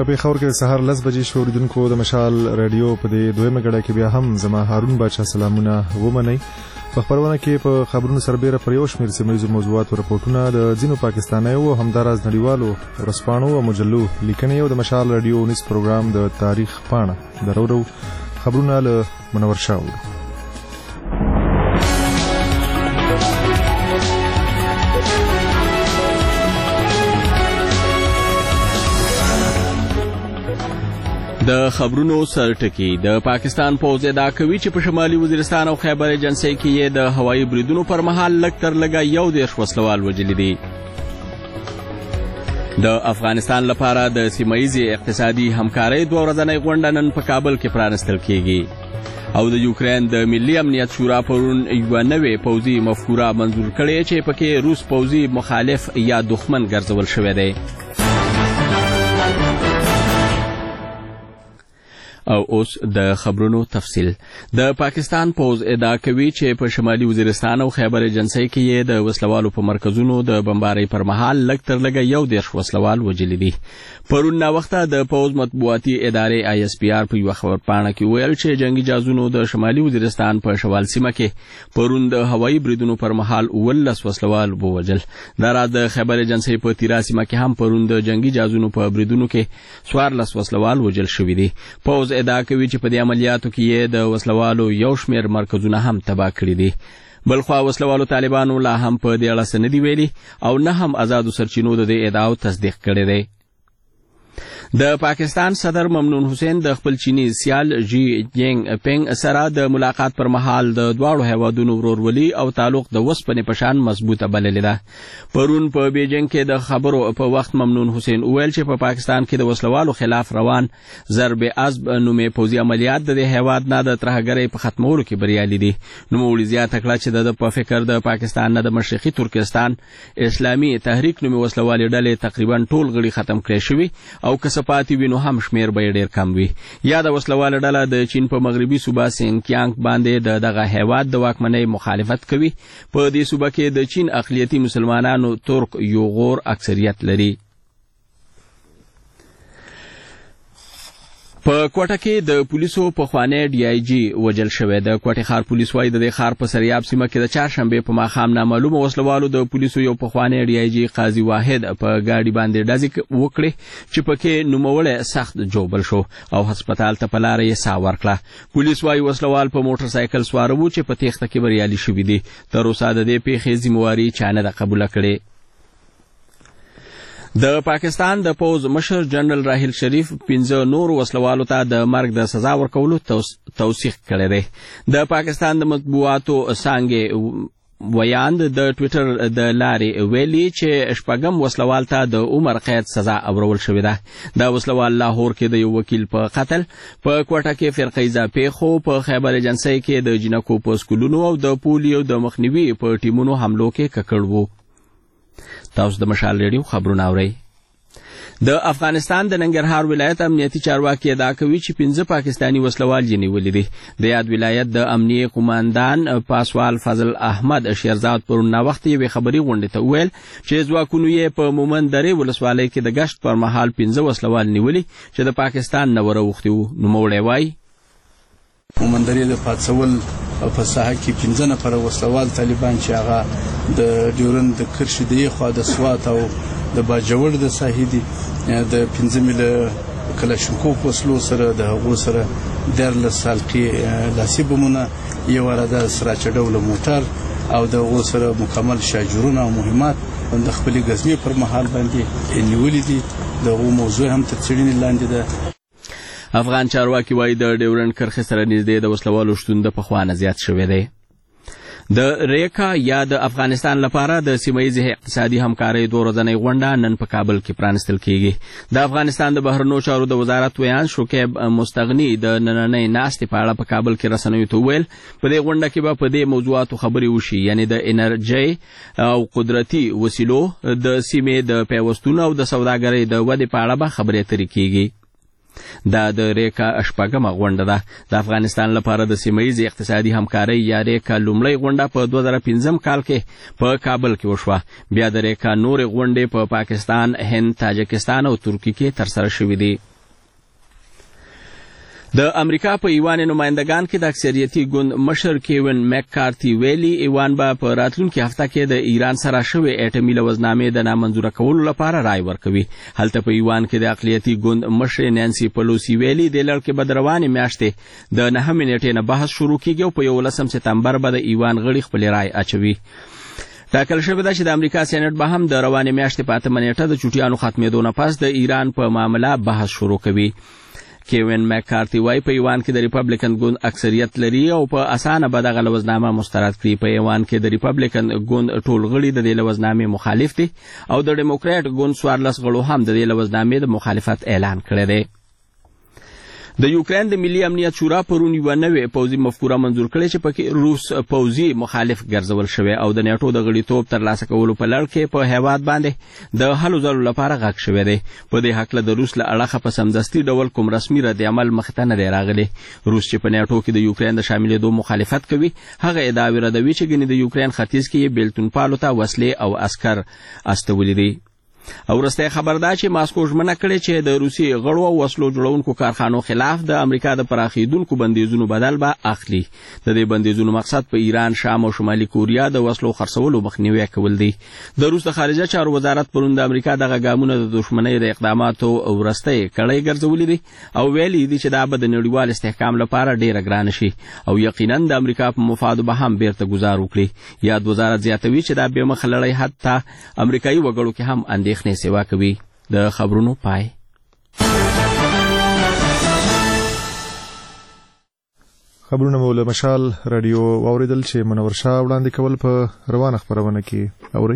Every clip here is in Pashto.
په پېښور کې سهار 10 بجې شو. اوریدونکو د مشال رادیو په دې دویمه غړه کې بیا هم زما هارون بادشاه سلامونه ومنئ. په خبرونه کې په خبرونو سربېره پر یو شمېر سیمه ییزو موضوعاتو رپورټونه د ځینو پاکستانیو او همداراز نړیوالو ورځپاڼو او مجلو لیکنې او د مشال رادیو نیوز پروګرام د تاریخ پاڼه درورو خبرونه له منور شاه. د خبرونو سرټکی د پاکستان پوځ ادعا کوي چې په شمالي وزیرستان او خیبر ایجنسۍ کې یې د هوایي بریدونو پر مهال لږ تر لږه 11 وسلوال وژلي دي. د افغانستان لپاره د سیمه‌ییزې اقتصادي همکارۍ 2 ورځنۍ غونډه نن په کابل کې پرانستل کیږي او د یوکرين د ملي امنیت شورا پرون یو نوې پوځي مفکوره منظور کړې چې پکې روس پوځي مخالف یا دښمن ګرځول شوی دی. او اوس د خبرونو تفصیل. د پاکستان پوځ ادعا کوي چې په شمالي وزیرستان او خیبر ایجنسۍ کې یې د وسلوالو په مرکزونو د بمبارۍ پر مهال لږ تر لږه 11 وسلوال وژلي دي. پرون ناوخته د پوځ مطبوعاتي ادارې ISPR په یو خبرپاڼه کې ویل چې جنگي جازونو د شمالي وزیرستان په شوال سیمه کې پرون د هوایي بریدونو پر مهال 19 وسلوال ووژل. دا راز د خیبر ایجنسۍ په تیرا سیمه کې هم پرون د جنگي جازونو په بریدونو کې 14 وسلوال وژل شوي دي. پوځ ادعا کوي چې په دې عملیاتو کې یې د وسلوالو یو شمېر مرکزونه هم تباه کړي دي. بلخوا وسلوالو طالبانو لا هم په دې اړه څه نه دي ویلي او نه هم آزادو سرچینو د دې ادعاو تصدیق کړی دی. د پاکستان صدر ممنون حسین د خپل چینی سیال جی جینګ پینګ سره د ملاقات پر مهال د دواړو هیوادونو ورورولي او تعلق د وسپنې په شان مضبوطه بللې ده. پرون په بیجینګ کې د خبرو په وخت ممنون حسین ویل چې په پاکستان کې د وسلوالو خلاف روان ضرب عصب نومې پوځي عملیات د هیواد نه د ترهګرۍ په ختمولو کې بریالي دي. نوموړي زیاته کړه چې د په فکر د پاکستان نه د مشرقي ترکستان اسلامي تحریک نومې وسلوالې ډلې تقریبا ټول غړي ختم کړي شوي او پاتې وینو هم شمیر به ډیر کم وي. یا د وسلواله ډله د چین په مغربي صوبه سینکیانګ باندې دغه هیواد د واکمنۍ مخالفت کوي. په دې صوبه کې د چین اقلیتي مسلمانانو ترک یوغور اکثریت لري. په کوټه کې د پولیسو پخوانی DIG وژل شوی. د کوټه ښار پولیس وايي د ښار په سریاب سیمه کې د چهارشنبه په ماښام نامعلومه وسلوالو د پولیسو یو پخوانی DIG قاضي واحد په گاډي باندې ډزې وکړې چې پکې نوموړی سخت جوبل شو او هسپتال ته په لاره یې ساه ورکړه. پولیس وايي وسلوال په موټر سایکل سوار وو چې په تېښته کې بریالي شوي دي. تر اوسه د دې پیښې ذمہواري چا نه ده قبوله کړې. د پاکستان د پوځ مشر جنرال راحیل شریف 15 نور وسلوالو ته د مرګ د سزا ورکولو توثیق کړی دی. د پاکستان د مطبوعاتو څانګې ویاند د ټویټر د لارې ویلي چې شپږم وسلوال ته د عمر قید سزا اورول شوې ده. دا وسلوال لاهور کې د یو وکیل په قتل، په کوټه کې فرقیزه پیښو، په خیبر ایجنسۍ کې د جنکو په سکولونو او د پولیو د مخنیوي په ټیمونو حملو کې ککړ وو. تاسو د مشال ریډیو خبرونه اورئ. د افغانستان د ننګرهار ولایت امنیتي چارواکي ادعا کوي چې 15 پاکستانی وسلوال یې نیولي دي. د یاد ولایت د امنیه قوماندان پاسوال فضل احمد شیرزاد پرون ناوخته یوې خبري غونډې ته وویل چې ځواکونو یې په مومند درې ولسوالۍ کې د ګشت پر مهال 15 وسلوال نیولي چې د پاکستان نه وروختي وو. نوموړی وایي مومند درې د پاتسول په ساحه کې 15 نفر وسلوال طالبان چې هغه د ډیورند د کرشي دی خو د سوات او د باجوړ د ساحې دي د 15 مل کلاشینکوف وسلو سره د هغو سره 13 سالقي لاسي بمونه یو راده سراچ ډول موټر او د هغو سره مکمل شاجورونه او مهمات د خپل غزمې پر مهال باندې نیولې دي. د هغو موضوع هم تر څېړنې لاندې ده. افغان چارواکي وایي د ډیورند کرښې سره نږدې د وسلوالو شتون د پخوانه زیات شوی دی. د ریکا یا د افغانستان لپاره د سیمه‌ییزې اقتصادي همکارۍ 2 ورځنۍ غونډه نن په کابل کې پرانستل کیږي. د افغانستان د بهرنیو چارو د وزارت ویان شکیب مستغنی د نننۍ ناستې په اړه په کابل کې رسنیو ته وویل په دې غونډه کې به په دې موضوعاتو خبرې وشي، یعنی د انرژۍ او قدرتي وسیلو د سیمې د پیوستون او د سوداګرۍ د ودې په اړه به خبرې اترې کیږي. دا د ریکا شپږمه غونډه ده. د افغانستان لپاره د سیمه‌ییزې اقتصادي همکارۍ یا ریکا لومړۍ غونډه په 2015 کال کې په کابل کې وشوه. بیا د ریکا نورې غونډې په پاکستان، هند، تاجکستان او ترکیې کې ترسره شوې دي. د امریکا په ایوان نمائندگان کې د اکثریتي ګوند مشر کیوین مککارتي ویلي ایوان به په راتلونکي هفته کې د ایران سره شوې اټومي لوزنامې د نامنظوره کولو لپاره رائے ورکوي. هلته په ایوان کې د اقلیتي ګوند مشر نانسي پلوسی ویلي د لړ کې به د روانې میاشتې د 9 نیټې نه بحث شروع کیږي او په 11 سپتمبر به د ایوان غړي خپل رائے اچوي. ټاکل شوې ده چې د امریکا سېنات به هم د روانې میاشتې په 8 نیټه د چوټیانو ختمېدو نه پس د ایران په معاملې بحث شروع کوي. کیوین مککارتي وايي په ایوان کې د ریپبلیکن ګوند اکثریت لري او په اسانه به دغه لوزنامه مسترد کړي. په ایوان کې د ریپبلیکن ګوند ټول غړي د دې لوزنامې مخالف دي او د ډیموکراټ ګوند 14 غړو هم د دې لوزنامې د مخالفت اعلان کړی دی. د یوکرين د ملي امنیت شورا پرون یو نوې پوځي مفکوره منزور کړې چې پکې روس پوځي مخالف ګرځول شوی او د نیټو د غړیتوب ترلاسه کولو په لړ کې په هیواد باندې د هلو ځلو لپاره غږ شوی دی. په دې حق له د روس له اړخه په سمدستي ډول کوم رسمي رد عمل مخته نه دی راغلی. روس چې په نیټو کې د یوکرين د شاملېدو مخالفت کوي هغه ادعا ردوي چې ګنې د یوکرين ختیځ کې بیلتون پالو ته وسلې او عسكر استولي دي. او ورسته خبر ده چې ماسکو ژمنه کړې چې د روسي غړو او وسلو جوړونکو کارخانو خلاف د امریکا د پراخیدونکو بندیزونو بدل به اخلي. د دې بندیزونو مقصد په ایران، شام او شمالي کوریا د وسلو خرڅولو مخنیوي کول دي. د روس د خارجه چارو وزارت پرون د امریکا دغه ګامونه د دښمنۍ د اقداماتو ورسته کړۍ ګرځولې دي او ویلي دي چې دا به د نړیوال استحکام لپاره ډیره ګران شي او یقینا د امریکا په مفادو به هم بیرته گزار وکړي. یاد وزارت زیاتوي چې دا به مخلړی حتی امریکایي وګړو کې هم اندېښنې سیوا کوي. د خبرونو پای. خبرونه مو له مشال رادیو واوریدل چې منور شاه وړاندې کول په روانه خبرونه کې اوري.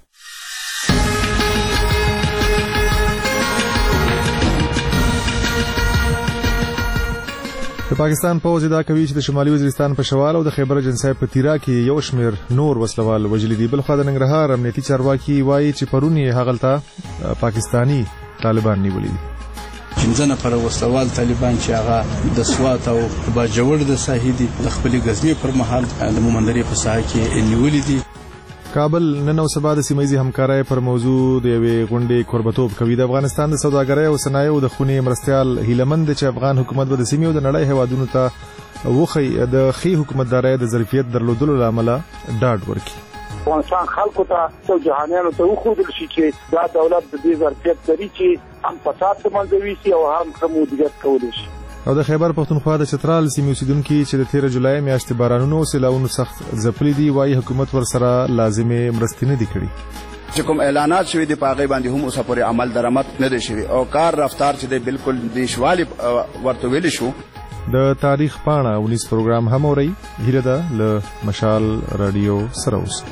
د پاکستان پوځ ادعا کوي چې د شمالي وزیرستان په شمال او د خیبر جنسای په تیرا کې یو شمیر نور وسلوال وژلي دي. بل خو د ننګرهار امنیتي چارواکي وایي چې پرونی هغلته پاکستانی طالبان نیولي دي. 15 نفر وسلوال طالبان چې هغه د سوات او باجوړ د ساحې دي د خپل غزنی پر مهال د مومندري په ساحه کې نیولي دي. کابل نن او سبا د سیمایي همکارۍ پر موضوع د یوې غونډې کوربتوب کوي. د افغانستان د سوداګرۍ او صنایعو د خونې مرستيال هیلمند چې افغان حکومت به د سیمې او د نړۍ هیوادونو ته وخی د خي حکومتدارۍ د ظرفیت درلودلو لامل ډاډ ورکړي. افغانستان خلکو ته او جهانیانو ته وښودل شي چې دا دولت د دې ظرفیت لري چې هم فساد ته منځوي شي او هم مدیریت کولی شي. او د خیبر پښتونخوا د چترال سیمې اوسیدونکو چې د 13 جولای میاشتې بارانونو سیلاونو سخت ځپلي دي وایي حکومت ورسره لازمي مرستې نه دي کړي. چې کوم اعلانات شوي دي په هغې باندې هم اوسه پورې عمل درآمد نه دی شوی او کار رفتار چې دی بالکل دیشوالي ورته ویلی شو. د تاریخ پاڼه 19 پروګرام هم اوري. هیله ده له مشال رادیو سره اوسئ.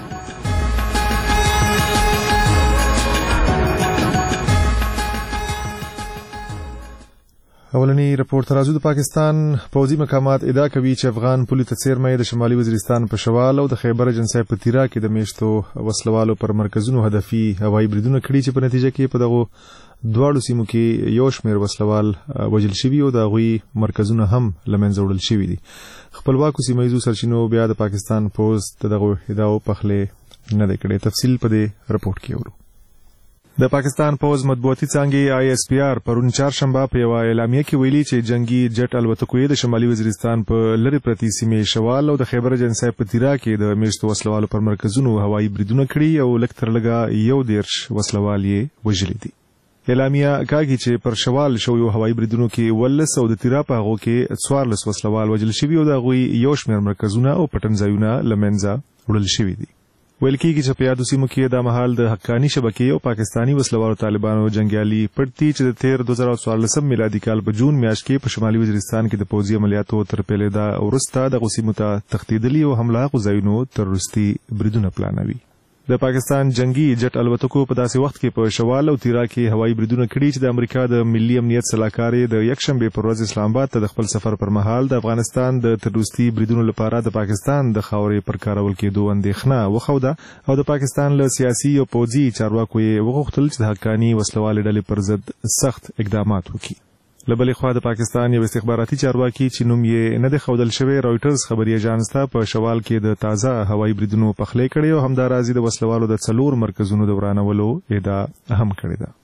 اولنی رپورت راځو. د پاکستان پوځي مقامات ادعا کوي چې افغان پولیو ته څیرمه د شمالي وزیرستان په شمال او د خیبر جنسای په تیرا کې د میشتو وسلوالو پر مرکزونو هدفي هوایي بریدونه کړي چې په نتیجه کې په دغه دواړو سیمو کې یو شمیر وسلوال وژل شوي او د هغوی مرکزونه هم له منځه وړل شوي دي. خپلواکو سیمایي سرچینو بیا د پاکستان پوځ ته دغه ادعاو پخلې نه دی کړی. تفصیل په دې رپورت کې اورو. د پاکستان پوځ مطبوعاتي څانګې ISPR پرون چهارشنبه په یو اعلامیه کې ویلي چې جنگي جټ الوتکو د شمالي وزیرستان په لری پرتی سیمې شوال او د خیبر جنسای په تیرا کې د میشتو وسلوالو پر مرکزونو هوایي بریدونه کړي او لکتر لګا یو دیرش وسلوال یې وژلي دي. اعلامیه کاږي چې پر شوال شویو هوایي بریدونو کې ولس او د تیرا په هغو کې 14 وسلوال وژل شوي او د هغوی یو شمیر مرکزونه او پټنځایونه له منځه وړل شوي دي. ویل کېږي چې په یادو سیمو کې دا مهال د حقاني شبکې او پاکستاني وسلوالو طالبانو جنګیالي پټي چې د 2014 میلادي کال په جون میاشت کې په شمالي وزیرستان کې د پوځي عملیاتو تر پیلېدا وروسته د غوسیمو ته تښتېدلي او حمله غوځایونو تروریستي بریدونه پلانوي. د پاکستان جنگي جټ الوتکو په داسې وخت کې په شوال او تیرا کې هوایي بریدونه کړي چې د امریکا د ملي امنیت سلاکار د یکشنبه پر ورځ اسلام آباد ته د خپل سفر پر مهال د افغانستان د تروریستي بریدونو لپاره د پاکستان د خاورې پر کارول کېدو اندېښنه وښوده او د پاکستان له سیاسي او پوځي چارواکو یې وغوښتل چې د حقاني وسلوالې ډلې پر ضد سخت اقدامات وکړي. له بلې خوا د پاکستان یو استخباراتي چارواکي چې نوم یې نه دی ښودل شوی راوټرز خبري اژانس ته په شوال کې د تازه هوایي بریدونو پخلی کړی او همداراز د وسلوالو د 4 مرکزونو د ورانولو ادعا هم کړې ده.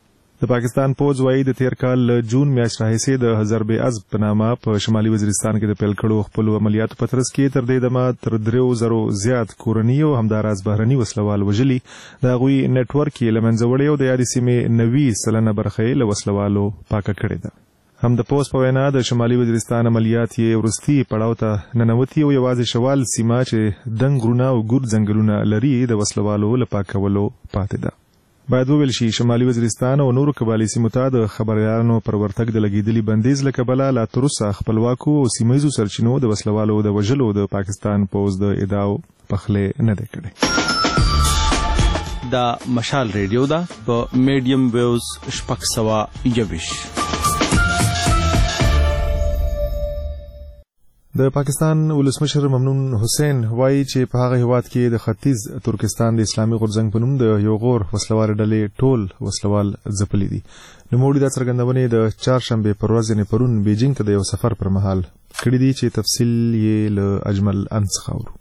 د پاکستان پوز وايي د تیر کال جون میاشت راهیسې د حزب عزب په نامه په شمالي وزیرستان کې د پیل کړو خپلو عملیاتو په ترڅ کې تر دې دمه تر 3000 زیات کورني او همداراز بهرني وسلوال وژلي د هغوی نیټ ورک یې له منځه وړی او د یادې سیمې 90% برخه یې له وسلوالو پاکه کړې ده. هم د پوز په وینا د شمالي وزیرستان عملیات یې وروستي پړاو ته ننوتي او یوازې شوال سیمه چې دنګ غرونه او ګور ځنګلونه لري د وسلوالو له پاکولو پاتې ده. باید وویل شي شمالي وزیرستان او نورو قبایلي سیمو ته د خبریالانو پر ورتګ د لګېدلي بندیز له کبله لا تر اوسه خپلواکو او سیمه ییزو سرچینو د وسلوالو د وژلو د پاکستان پوز د ادعاو پخلی نه دی کړی. دا مشال ریډیو ده په میډیم ویوز 621. د پاکستان ولسمشر ممنون حسین وایي چې په هغه هیواد کې د ختیځ ترکستان د اسلامي غورځنګ په نوم د یو غور وسلوال ډلې ټول وسلوال ځپلي دي. نوموړي دا څرګندونې د چهارشنبې پر ورځ یعنې پرون بیجینګ ته د یو سفر پر مهال کړي دي چې تفصیل یې له اجمل ان څخه اورو.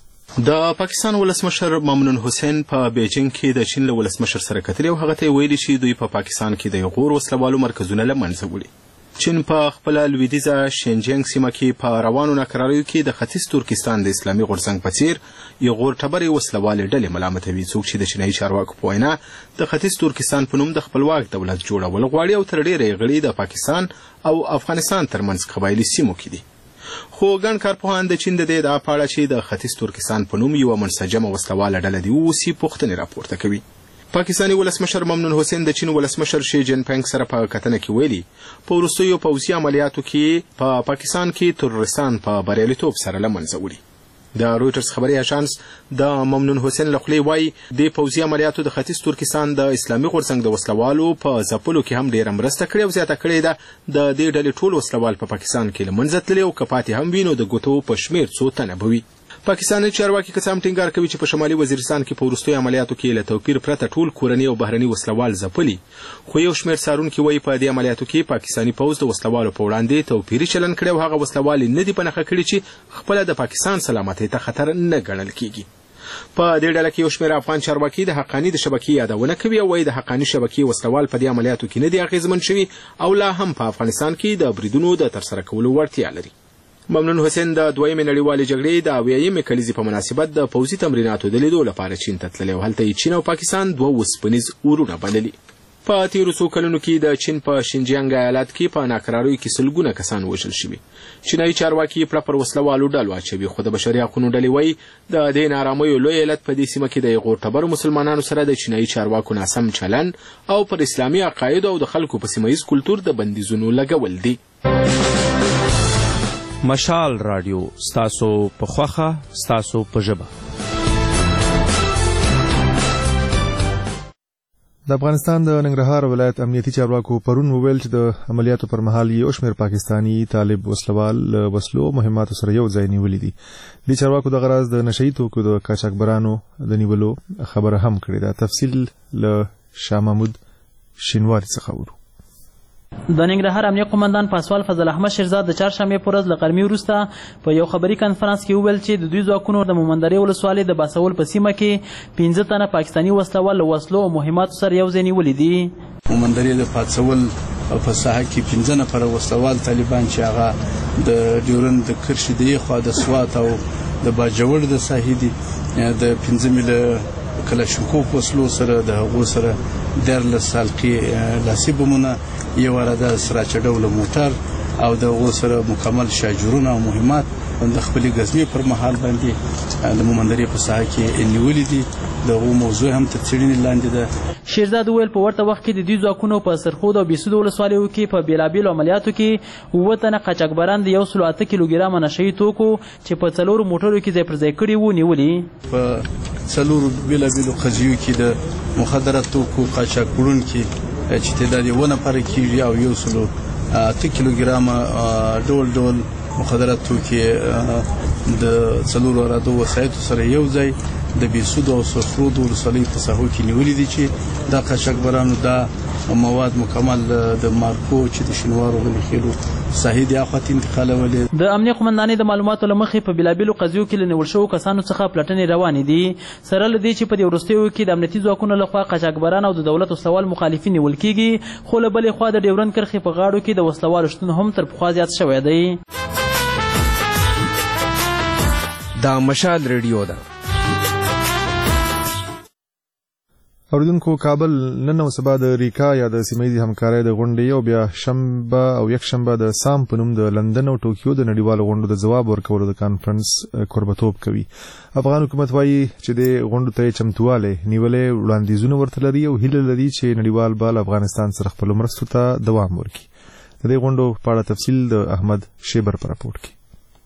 د پاکستان ولسمشر ممنون حسین په بیجینګ کې د چین له ولسمشر سره کتلي او هغه ته ویلي چې دوی په پاکستان کې د غور وسلوالو مرکزونه له منځه وړي. چین په خپل لویدیځه شینجینګ سیمه کې په روانو ناکراریو کې د ختیځ ترکستان د اسلامي غورځنګ په څیر یو غور ټبرې وسلوالې ډلې ملامتوي څوک چې د چینایي چارواکو په وینا د ختیځ ترکستان په نوم د خپلواک دولت جوړول غواړي او تر ډیره یې غړي د پاکستان او افغانستان ترمنځ قبایلي سیمو کې دي. خو ګڼ کارپوهان د چین د دې ادعا په اړه چې د ختیځ ترکستان په نوم یوه منسجمه وسلواله ډله دي اوس یې پوښتنې راپورته کوي. پاکستاني ولسمشر ممنون حسین د چین ولسمشر شي جین پینګ سره په کتنه کې ویلي په وروستیو پوځي عملیاتو کې په پاکستان کې تروریستان په بریالیتوب سره له منځه وړي. د رویټرز خبري اژانس د ممنون حسین له خولې وایي د پوځي عملیاتو د ختیځ ترکستان د اسلامي غورځنګ د وسلوالو په ځپلو کې هم ډېره مرسته کړې او زیاته کړې ده. د دې ډلې ټول وسلوال په پاکستان کې له منځه تللي او که پاتې هم وي نو د ګوتو په شمېر څو تنه به وي. پاکستاني چارواکي که څه هم ټینګار کوي چې په شمالي وزیرستان کې په وروستیو عملیاتو کې له توپیر پرته ټول کورني او بهرني وسلوال ځپلي، خو یو شمېر څارونکي وایي په دې عملیاتو کې پاکستاني پوځ د وسلوالو په وړاندې توپیري چلند کړی او هغه وسلوال نه دي په نښه کړي چې خپله د پاکستان سلامتۍ ته خطر نه ګڼل کېږي. په دې ډله کې یو شمېر افغان چارواکي د حقاني د شبکې یادونه کوي او وایي د حقاني شبکې وسلوال په دې عملیاتو کې نه دي اغېزمن شوي او لا هم په افغانستان کې د بریدونو د ترسره کولو وړتیا لري. ممنون حسین د دویمې نړیوالې جګړې د 80مې کلیزې په مناسبت د پوځي تمریناتو د لیدو لپاره چین ته تللی او هلته یې چین او پاکستان دوه وسپنیز اورونه بللي. په تیرو څو کلونو کې د چین په شینجیانګ ایالت کې په ناکراریو کې سلګونه کسان وژل شوي. چینایي چارواکي یې پړه پر وسلوالو ډلو اچوي، خو د بشري حقونو ډلې وایي د دې ناارامیو لوی علت په دې سیمه کې د غور ټبرو مسلمانانو سره د چینایي چارواکو ناسم چلن او پر اسلامي عقایدو او د خلکو په سیمه ییز کلتور د بندیزونو لګول دي. مشال رادیو ستاسو په خوښه ستاسو په ژبه. د افغانستان د ننګرهار ولایت امنیتي چارواکو پرون وویل چې د عملیاتو پر مهال یو شمېر پاکستاني طالب وسلوال له وسلو مهماتو سره یو ځای نیولي دي. دې چارواکو دغه راز د نشه یي توکو د قاچاقبرانو د نیولو خبره هم کړې ده. تفصیل له شاه محمود شینواري څخه اورو. د ننګرهار امنیه قومندان پاسوال فضل احمد شیرزاد د چهارشنبې په ورځ له غرمې وروسته په یو خبري کنفرانس کې وویل چې د دوی ځواکونو د مومندرې ولسوالۍ د باسول په سیمه کې 15 تنه پاکستاني وسلوال له وسلو او مهماتو سره یو ځای نیولي دي. مومندرې د پاتسول په ساحه کې 15 نفره وسلوال طالبان چې هغه د ډیورند د کرشدي خوا د سوات او د باجوړ د ساحې دي د 15 مله کلاشینکوف وسلو سره د هغو سره 14 سالقي لاسي بمونه یو راده سراچ ډول موټر او د هغو سره مکمل شاجورونه او مهمات د خپلې غزمې پر مهال باندې د مومندرې په ساحه کې نیولي دي. د هغو موضوع هم تر څېړنې لاندې ده. شیرزاد وویل په ورته وخت کې د دوی ځواکونو په سرخود او بېسودو ولسوالیو کې په بېلابېلو عملیاتو کې 9 تنه قاچاقبران د 108 کیلوګرامه نشه یي توکو چې په 4 موټرو کې ځای پر ځای کړي وو نیولي. په 4 بېلابېلو قضیو کې د مخدره توکو قاچاق وړونکي چې تعداد یې 1 نفره کېږي او 108 کیلوګرامه ډول ډول مخدره توکي د 4 رادو وسایطو سره یو ځای د بیسود او سرخرود ولسوالۍ په ساحو کې نیولي دي چې دا قاچاقبرانو دا مواد مکمل د مارکو چې د شینوارو غني خېلو ساحې د اخوات انتقالولې. د امنیه قومندانۍ د معلوماتو لمخې په بلابلو قضیو کې له نیول شوو کسانو څخه پلټنې روانې دي، سره له دې چې په دې وروستیو کې د امنیتي ځواکونو لخوا قاچاقبران او د دولت وسلوال مخالفین نیول کیږي، خو له بلې خوا د ډیورند کرښې په غاړو کې د وسلوالو شتون هم تر پخوا زیات شوی دی. دا مشال ریډیو ده. اوریدونکو، کابل نن او سبا د ریکا یا د سیمه‌ییزې همکارۍ د غونډې او بیا شنبه او یکشنبه د سام په نوم د لندن او ټوکیو د نړیوالو غونډو د ځواب ورکولو د کانفرنس کوربتوب کوي. افغان حکومت وایي چې د غونډو ته چمتوالی نیولې، وړاندیزونه ورته لري او هیله لري چې نړیوال به له افغانستان سره خپلو مرستو ته دوام ورکړي. د دې غونډو په اړه تفصیل د احمد شیبر په راپورټ کې.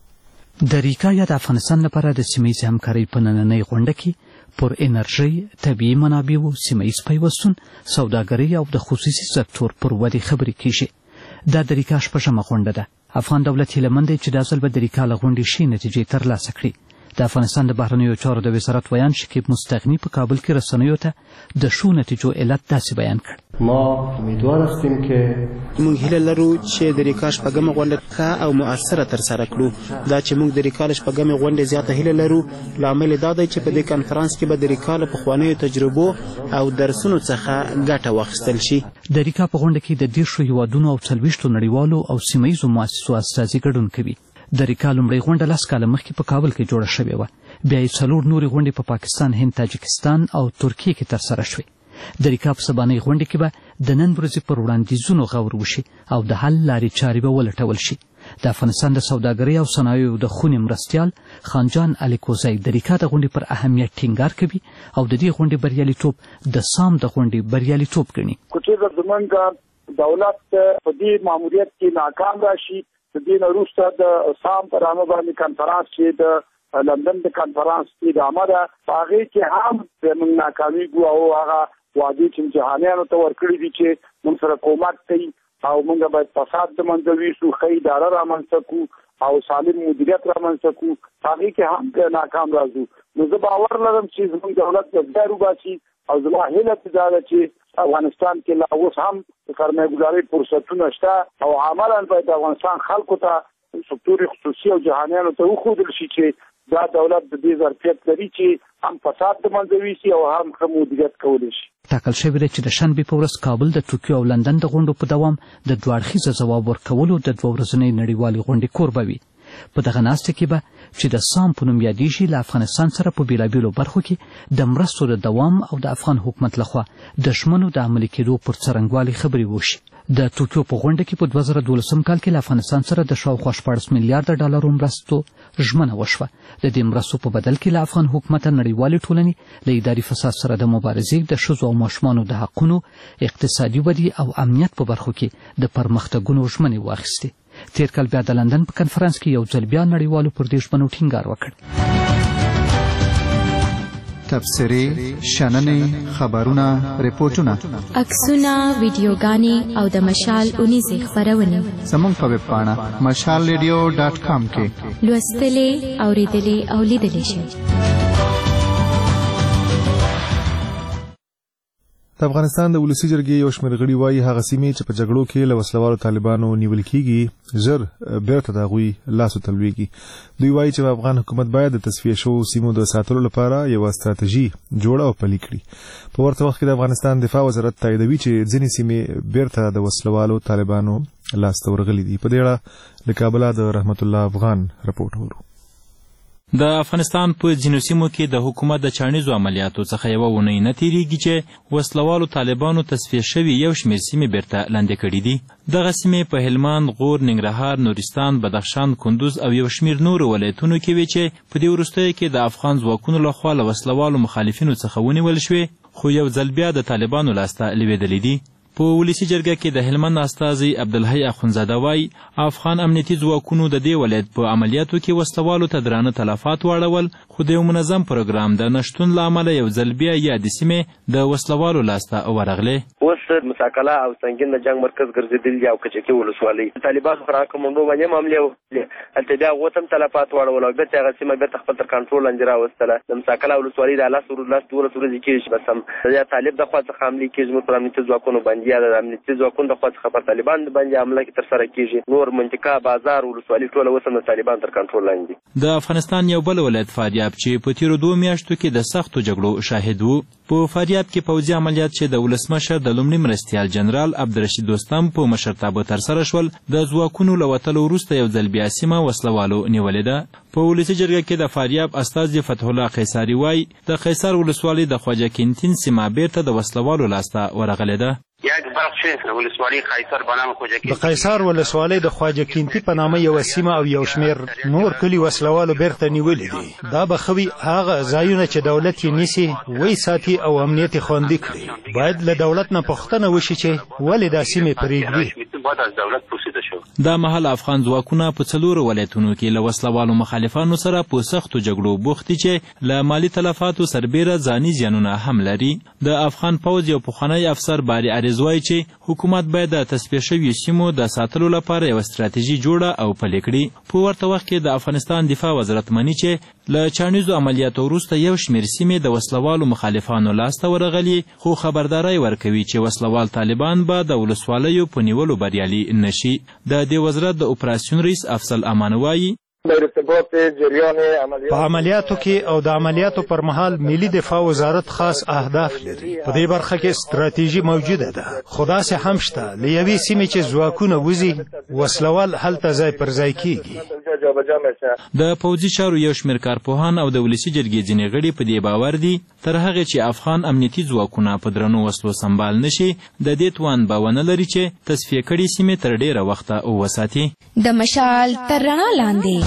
د ریکا یا د افغانستان لپاره د سیمه‌ییزې همکارۍ په نننۍ غونډه کې پر انرژي، طبیعي منابعو، سیمه‌ییز پیوستون، سوداګرۍ او د خصوصي سکتور پر ودې خبرې کیږي. دا د ریکا 8مه غونډه ده. افغان دولت هیله مند دی چې دا ځل به د ریکا له غونډې ښې نتیجې ترلاسه کړي. د افغانستان د بهرنیو چارو د وزارت ویان شکیب مستغنی په کابل کې رسنیو ته د ښو نتیجو علت داسې بیان کړ. ما امیدوار هستیم که موږ هیله لرو چې د ریکا 8مه غونډه ښه او مؤثره ترسره کړو. دا چې موږ د ریکا 8مه غونډې زیاته هیله لرو، لامل دا دی چې په دې کنفرانس کې به د ریکا له پخوانیو تجربو او درسونو څخه ګټه واخیستل شي. د ریکا په غونډه کې د 10 هیوادونو او 40 نړیوالو او سیمه‌ییزو مؤسسو استازي ګډون کوي. د ریکا لومړۍ غونډه 10 کاله مخکې په کابل کې جوړه شوې وه. بیا یې 4 نورې غونډې په پاکستان، هند، تاجکستان او ترکیې کې ترسره شوې. د ریکا په سبانۍ غونډې کې به د نن ورځې پر وړاندیزونو غور وشي او د حل لارې چارې به ولټول شي. د افغانستان د سوداګرۍ او صنایعو د خونې مرستیال خانجان الیکوزی د ریکا د غونډې پر اهمیت ټینګار کوي او د دې غونډې بریالیتوب د سام د غونډې بریالیتوب ګڼي. کوچېږه زمونږ دولت په دې ماموریت کې ناکام راشي، د دې نه وروسته د سام پر نامه باندې کنفرانس چې د لندن د کنفرانس کې د آمده په هغې کې هم زموږ ناکامیږو او هغه وعدې چې جهانیانو ته ورکړي دي چې موږ سره کومک کوي او موږ باید فساد د منځه ویسو، ښه اداره رامنځته کړو او سالم مدیریت رامنځته کړو، هغې کې هم ناکام راځو. نو زه باور لرم چې زموږ دولت به ځای وباسي او زما هیله دا ده چې افغانستان کې لا اوس هم د سرمایه‌ګذارۍ فرصتونه شته او عملاً باید د افغانستان خلکو ته سکتور خصوصي او جهانیانو ته وښودل شي چې دا دولت د دې ظرفیت لري چې هم فساد د منځه ویسي او هم ښه مدیریت کولی شي. ټاکل شوې ده چې د شنبې په ورځ کابل د ټوکیو او لندن د غونډو په دوام د 2 اړخیزه ځواب ورکولو د 2 ورځنۍ نړیوالې غونډې کوربه وي. په دغه ناسته کې به چې د سام په نوم یادېږي له افغانستان سره په بېلابېلو برخو کې د مرستو د دوام او د افغان حکومت لخوا د ژمنو د عملي کېدو پر څرنګوالي خبرې وشي. د ټوکیو په غونډه کې په 2012 کال کې له افغانستان سره د شاوخوا 14 میلیارډ ډالرو مرستو ژمنه وشوه. د دې مرستو په بدل کې له افغان حکومت نړیوالې ټولنې له اداري فساد سره د مبارزې، د ښځو او ماشومانو د حقونو، اقتصادي ودې او امنیت په برخو کې د پرمختګونو ژمنې واخیستې. تیر کال بیا د لندن په کنفرانس کې یو ځل بیا نړیوالو پر دې ژمنو ټینګار وکړ. تبصرې، شننې، خبرونه، ریپورټونه، عکسونه، ویډیوګانې او د مشال اونیزې خپرونې زموږ په ویب پاڼه mashalradio.com کې لوستلې، اورېدلې او لیدلې شئ. د افغانستان د ولسی جرګې یو شمېر غړي وایي هغه سیمې چې په جګړو کې له وسلوالو طالبانو نیول کیږي ژر بیرته د هغوی لاسو ته لویږي. دوی وایي چې افغان حکومت باید د تصفیه شوو سیمو د ساتلو لپاره یوه ستراتیژي جوړه او پلي کړي. په ورته وخت کې د افغانستان دفاع وزارت تاییدوي چې ځینې سیمې بیرته د وسلوالو طالبانو لاسته ورغلي دي. په دې اړه له کابله د رحمت الله افغان رپورټ اورو. د افغانستان په ځینو سیمو کې د حکومت د چاڼیزو عملیاتو څخه یوه اونۍ نه تېرېږي چې وسلوالو طالبانو تصفیه شوي یو شمېر سیمې بیرته لاندې کړي دي. دغه سیمې په هلمند، غور، ننګرهار، نورستان، بدخشان، کندوز او یو شمېر نورو ولایتونو کې وي چې په دې وروستیو کې د افغان ځواکونو لخوا له وسلوالو مخالفینو څخه ونیول شوې، خو یو ځل بیا د طالبانو لاسته لوېدلې دي. په ولسی جرګه کې د هلمند استازی عبدالحی اخونزاده وایي افغان امنیتي ځواکونو د دې ولایت په عملیاتو کې وسلوالو ته درانه تلفات واړول، خو د یو منظم پروګرام د نشتون له امله یو ځل بیا یادې سیمې د وسلوالو لاسته ورغلې. اوس مساکله او سنگین د جنگ مرکز ګرځېدل دي او کچکي ولسوالۍ طالبانو پر حکومت باندې معاملې وکړې، هلته بیا هغو ته هم تلفات واړول او بېرته هغه سیمه بېرته خپل تر کنټرول لاندې راوستله. د مساکله ولسوالۍ د 12 ورځې کېږي چې بس هم د طالب د خوا څخه حملې کېږي زموږ پر امنیتي ځواکونو باندې باندې یا د امنیتي ځواکونو د خوا څخه پر طالبان باندې حمله کې ترسره کیږي. نور منطقه بازار ولسوالي ټوله اوس هم د طالبان تر کنټرول لاندې. د افغانستان یو بل ولایت فاریاب چې په تیرو 2 میاشتو کې د سختو جګړو شاهد وو. په فاریاب کې پوځي عملیات چې د ولسمشر د لومړي مرستیال جنرال عبدالرشید دوستم په مشرتابه ترسره شول د ځواکونو له وتلو وروسته یو ځل بیا سیمه وسلوالو نیولې ده. په ولسي جرګه کې د فاریاب استازي فتح الله قیصاري وایي د قیصر ولسوالۍ د خواجه کینتین سیمه بیرته د وسلوالو لاسته ورغلې ده. یک بخش ولسوالۍ قیصر په نامه خواجه کینتین د قیصر ولسوالۍ د خواجه کینتین په نامه یو سیمه او یو شمیر نور کلی وسلوالو بیرته نیولې دي. دا به خوي هغه ځایونه چې دولت یې نیسي وای ساتي او امنیت خوندي کړي. باید له دولت نه پوښتنه وشي چې ولې دا سیمې پرېږدي. دا مهال افغان ځواکونه په 4 ولایتونو کې له وسلوالو مخالفانو سره په سختو جګړو بوخت دي چې له مالی تلفاتو سربیره ځاني زیانونه هم لري. د افغان پوځ یو پخوانی افسر باری عریض وایي چې حکومت باید د تصفیه شویو سیمو د ساتلو لپاره یو ستراتیژي جوړه او پلي کړي. په ورته وخت کې د افغانستان دفاع وزارت مني چې له چانیزو عملیاتو وروسته یو شمېر سیمې د وسلوالو مخالفانو لاسته ورغلي، خو خبرداری ورکوي چې وسلوال طالبان به د ولسوالیو په نیولو بریالي نشي. د دې وزارت د اپراسیون رئیس افضل امان وایي په عملیاتو کې او د عملیاتو پر مهال ملي دفاع وزارت خاص اهداف لري. په دې برخه کې ستراتیژي موجوده ده. خو داسې هم شته له یوې سیمې چې ځواکونه وځي وسلوال هلته ځای پر ځای کیږي. د پوځي چارو یو شمېر کارپوهان او د ولسي جرګې ځینې غړي په دې باور دي تر هغې چې افغان امنیتي ځواکونه په درنو وسلو سمبال نشي د دې توان به ونه لري چې تصفیه کړي سیمې تر ډېره وخته وساتي. د مشال تر رڼا لاندې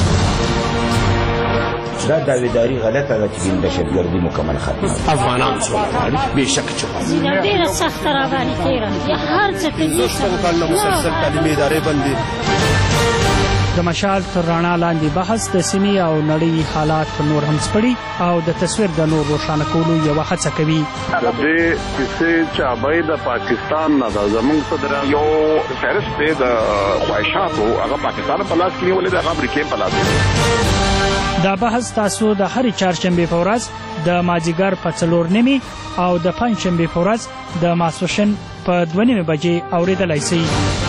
دا داویداری غلطه ده چې دهشتګردي مکمل ختمه. افغانان سوله غواړي بېشکه چې غواړي. ډېره سخته راباندې تېره یا هر څه ته شپږ کاله مسلسل تعلیمي ادارې بندي. د مشال تر رڼا لاندې بحث د سیمې او نړۍ حالات نور هم سپړي او د تصویر د نور روښانه کولو یوه هڅه کوي. د دې کیسې چابۍ د پاکستان نه ده. زموږ صدران یو فهرست دی د خواهشاتو هغه پاکستان په لاس کې نیولې ده، هغه امریکې په لاس کې. دا بحث تاسو د هرې چهارشنبې په ورځ د مازدیګر په 4:30 او د پنجشنبې په ورځ د ماسپښین په 2:30 بجې اورېدلی شئ.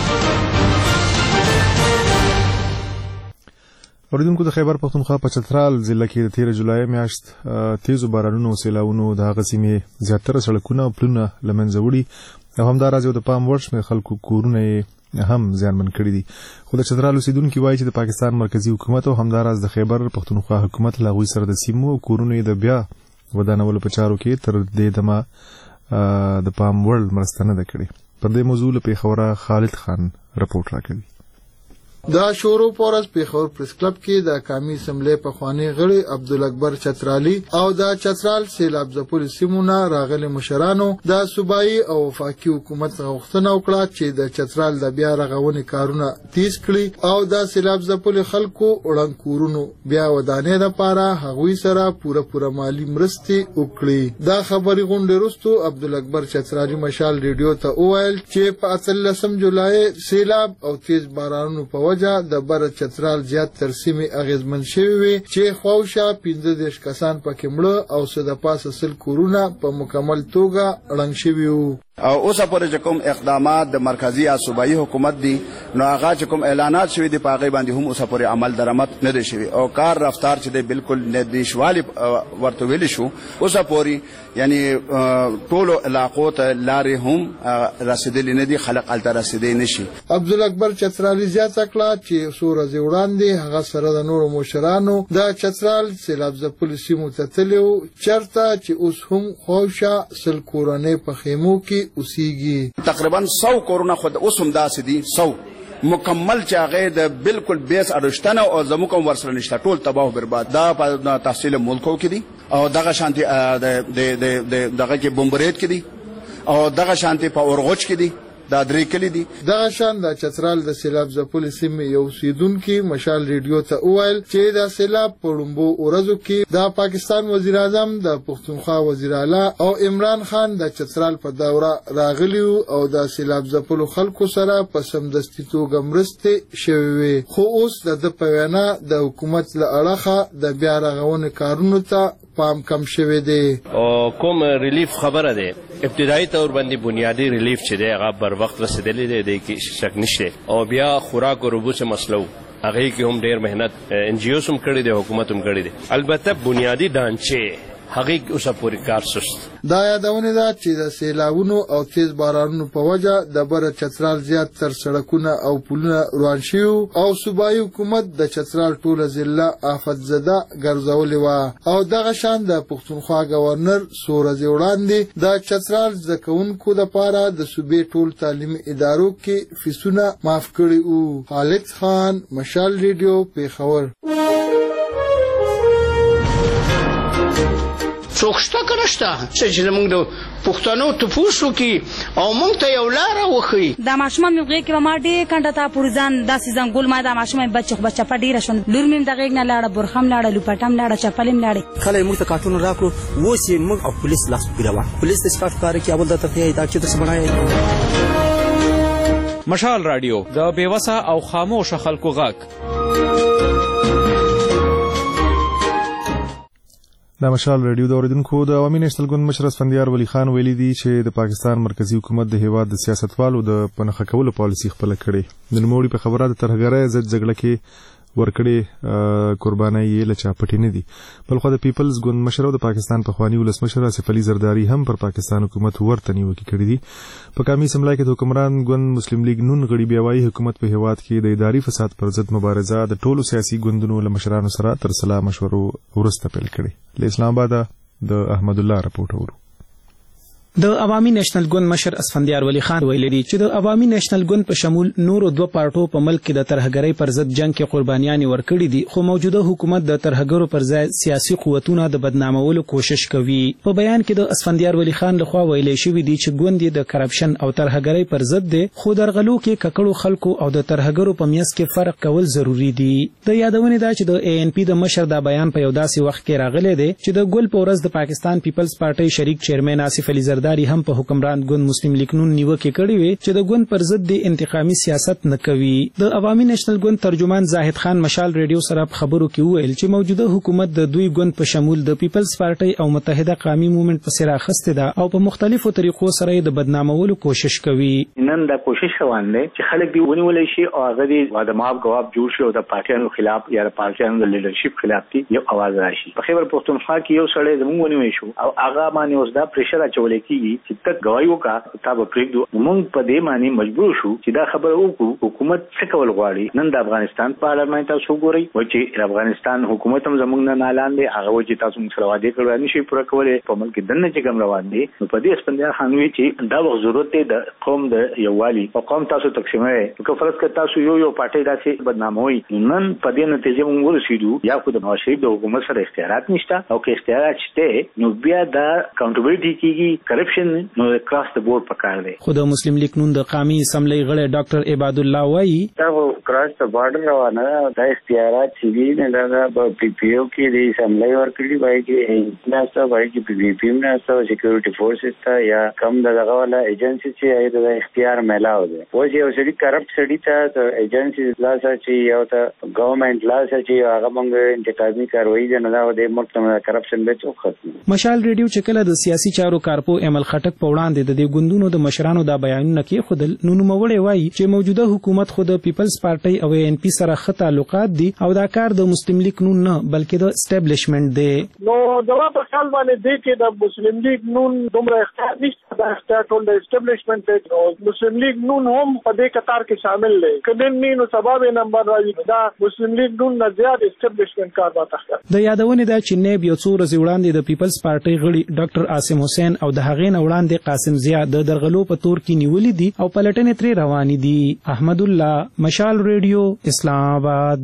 اوریدونکو د خیبر پختونخوا په چترال ضلع کې د 13 جولای میاشت تیزو بارانونو او سیلاونو د هغه سیمې زیاتره سړکونه او پلونه له منځه وړي او همداراز یو د پام وړ شمېر خلکو کورونه هم زیانمن کړي دي. خو د چترال اوسیدونکي وایي چې د پاکستان مرکزي حکومت او همداراز د خیبر پختونخوا حکومت له هغوی سره د سیمو او کورونو د بیا ودانولو په چارو کې تر دې دمه د پام وړ مرسته نه ده کړې. پر دې موضوع له پیښوره خالد خان رپورټ راکوي. دا شورو پورس پیښور پریس کلب کې د قومي اسمبلی پخوانی غړي عبدالاکبر چترالی او د چترال سیلاب ځپلو سیمو نه راغلي مشرانو د صوبایي او وفاقي حکومت غوښتنه وکړه چې د چترال د بیا رغونې کارونه تیز کړي او د سیلاب ځپلو خلکو وړاندې کورونو بیا ودانې لپاره هغوی سره پوره مالی مرستې وکړي. دا خبرې غونډې وروسته عبدالاکبر چترالی مشال ریډیو ته وویل چې په 18 جولای سیلاب او تیز بارانونو په د بر چترال زیات تر سیمې اغیزمن شوي وي چې خواوشا 15 کسان پکې مړه او څه د پاسه 100 کورونه په مکمل توګه ړنګ شوي وو. او اوسه پورې چې کوم اقدامات د مرکزی یا صوبایي حکومت دي نو هغه چې کوم اعلانات شوي دي په هغې باندې هم اوسه پورې عمل درآمد نه دی شوي او کار رفتار چې دی بالکل نږدېشوالي ورته ویلی شو. اوسه پورې یعنی ټولو علاقو ته لارې هم رسېدلې نه دي، خلک هلته رسېدی نه شي. عبدالاکبر چترالی زیاته کړه چې څو ورځې وړاندې هغه سره د نورو مشرانو د چترال سیلاب ځپلو سیمو ته تللی و چېرته چې اوس هم خواوشا 100 کورنۍ په خیمو کې اوسیږي. تقریبا 100 کورونه خود اوس هم داسې دي 100 مکمل چې هغه د بالکل بیس اړشتنه او زموږ هم ورسره نشته، ټول تباہ او برباد. دا په تحصیل ملکو کې دي او دغه شانتي دغه کې بمبریت کې دي او دغه شانتي په اورغوچ کې دي. دا درې کلی دي. دغه شان د چترال د سیلاب ځپلو سیمې یو اوسیدونکي مشال ریډیو ته وویل چې د سیلاب په لومړو ورځو کې د پاکستان وزیر اعظم د پښتونخوا وزیر اعلی او عمران خان د چترال په دوره راغلي او د سیلاب ځپلو خلکو سره په سمدستي توګه مرستې شوې وې. خو اوس د په وینا د حکومت له اړخه د بیا رغونې کارونو ته پام کم شوی دی. او کوم ریلیف خبره ده ابتدایي تور باندې بنیادی ریلیف چې دی هغه بر وخت رسیدلی دی کې شک نشته او بیا خوراک او ربو څه مسلو هغه کې هم ډیر مهنت ان جی او سم کړی دی حکومت هم کړی دی البته بنیادی ډانچه هغه اوسه پوری کار سست. دا یادونه ده چې د سیلاوونو او تیز بارانونو په وجه د بره چترال زیات تر سړکونه او پلونه روان شوي او صوبایي حکومت د چترال ټوله ضلع آفت زده ګرځولې وه او دغه شان د پښتونخوا ګورنر څو ورځې وړاندې د چترال زده کوونکو دپاره د صوبې ټول تعلیمي ادارو کې فیسونه معاف کړي وو. خالد خان، مشال ریډیو، پیښور. څوک شته که نشته چې زموږ د پښتنو تپوس وکړي او موږ ته یو لاره وښیي. دا ماشومان مې غېږ کې به ما ډېر کنډه ته پورې ځان داسې ځنګول ما دا ماشوم مې بچه په ډېره شوم. لور مې د غېږ نه لاړه، برخه م لاړه، لوپټه م لاړه، چپلې م لاړې. خلک موږ ته کارټونه راکړو، اوس یې موږ او پولیس لاس ګیروه. پولیس د سپارټ کار کې اول درته ښیي دا چې درسه بڼایي. مشال راډیو د بېوسه او خاموشه خلکو غږ. د مشال راډیو د اوریدونکو د عوامي نېشنل ګوند مشر اسفندیار ولی خان ویلي دي چې د پاکستان مرکزی حکومت د هیواد د سیاستوالو د پنخه کولو پالیسي خپل کړي. د نوموړي په خبره د ترهګرۍ ضد جګړه کې ورکړې قرباني یې له چا پټې نه دي. بلخو د پیپلز ګوند مشر او د پاکستان پخوانی ولسمشر آصف علي زرداری هم پر پاکستان حکومت ورته نیوکې کړې دي. په کامي سملای کې د حکمران ګوند مسلم لیگ نون غړي بیا وايي حکومت په هیواد کې د اداري فساد پر ضد مبارزه د ټولو سیاسي ګوندونو له مشرانو سره تر سلا مشورو وروسته پیل کړې. له اسلام آباد د احمد الله رپورټ اورو. د عوامي نېشنل ګوند مشر اسفندیار ولی خان ویلي دي چې د عوامي نېشنل ګوند په شمول نورو دوه پارټو په ملک کې د ترهګرۍ پر ضد جنگ کې قربانیانې ورکړي دي، خو موجوده حکومت د ترهګرو پر ځای سیاسي قوتونه د بدنامولو کوشش کوي. په بیان کې د اسفندیار ولی خان لخوا ویلي شوي دي چې ګوند د کرپشن او ترهګرۍ پر ضد دی، خو درغلو کې ککړو خلکو او د ترهګرو په میانځ کې فرق کول ضروری دي. د یادونې ده چې د اے ان پی د مشر دا بیان په یو داسې وخت کې راغلی دی چې د ګل په ورځ د پاکستان پیپلز پارټۍ شریک چیرمن آصف علي زرداری هم په حکمران ګوند مسلم لیگ نون نیوکې کړې وې چې د ګوند پر ضد د انتقامي سیاست نه کوي. د عوامي نېشنل ګوند ترجمان زاهد خان مشال ریډیو سره په خبرو کې وویل چې موجوده حکومت د دوی ګوند په شمول د پیپلز پارټۍ او متحده قومي موومېنټ په سر اخیستې ده او په مختلفو طریقو سره د بدنامولو کوشش کوي. نن دا کوشش روان دی چې خلک دی ونیول شي او هغه دی د ماب جواب جوړ شي او د پارټیانو خلاف یا د پارټیانو د لیډرشپ خلاف دی یو आवाज راشي. په خیبر پښتونخوا کې یو سړی زموږ ونیول شو او هغه باندې اوس دا پریشر اچول کیږي چې تک گواہی وکړه تا به پرېږدو. موږ په دې معنی مجبور شو چې دا خبره وکړو حکومت څه کول غواړي. نن د افغانستان پارلمان تاسو وګورئ و چې افغانستان حکومت هم زموږ نه اعلان دی هغه و چې تاسو موږ سره وعده کړو نشي پوره کولای په ملک دنه چې کوم روان دي. نو په دې اسپندیار خان وی چې دا وخت ضرورت دی د قوم د یووالي او قوم تاسو تقسیموي که فرض کړه تاسو یو پارټي داسې بدناموي. نن په دې نتیجه موږ ورسېدو یا خو د نواز شریف د حکومت سره اختیارات نشته او که اختیارات شته نو بیا دا اکاونټیبلټي کیږي کرپشن نو کراس د بورډ پکار دی. خو د مسلم لیگ نون د قومي اسمبلی غړی ډاکټر عباد الله وایي دا کراس د بارډر روانه د اختیارات چې نه دا په پی پی او کې د اسمبلی ورکړي وایي چې ناسته وایي چې پی پی ایم ناسته سکیورټي فورسز ته یا کم دغه والا ایجنسی چې د اختیار ملاو دی. و چې یو سړي کرپټ سړي ته د ایجنسی لاس چې یو ته ګورنمنت لاس چې هغه موږ انتقامي کاروایی نه دا د ملک ته کرپشن به څوک ختم. مشال ریډیو چې کله د سیاسي چارو کارپو امل خټک په وړاندې د دې ګوندونو د مشرانو دا بیانونه کې خود نو نوموړی وایي چې موجوده حکومت خود پیپلز پارټي او ان پی سره ښه تعلقات دي او دا کار د مسلم لیگ نون نه بلکې د اسټابلیشمنټ دی. نو دا په خپل باندې دی چې د مسلم لیگ نون دومره اختیار نشته دا اختیار ټول د اسټابلیشمنټ دی او مسلم لیگ نون هم په دې قطار کې شامل دی. کله نو سبب نمبر راځي دا مسلم لیگ نون نه زیات اسټابلیشمنټ کار وکړ. د یادونه ده چې نیب یو څو ورځې وړاندې د پیپلز پارټي غړي ډاکټر عاصم حسین او د هغې نه وړاندې قاسم ضیا د درغلو په تور کې نیولې دي او پلټنې ترې روانې دي. احمد الله، مشال ریډیو، اسلام آباد.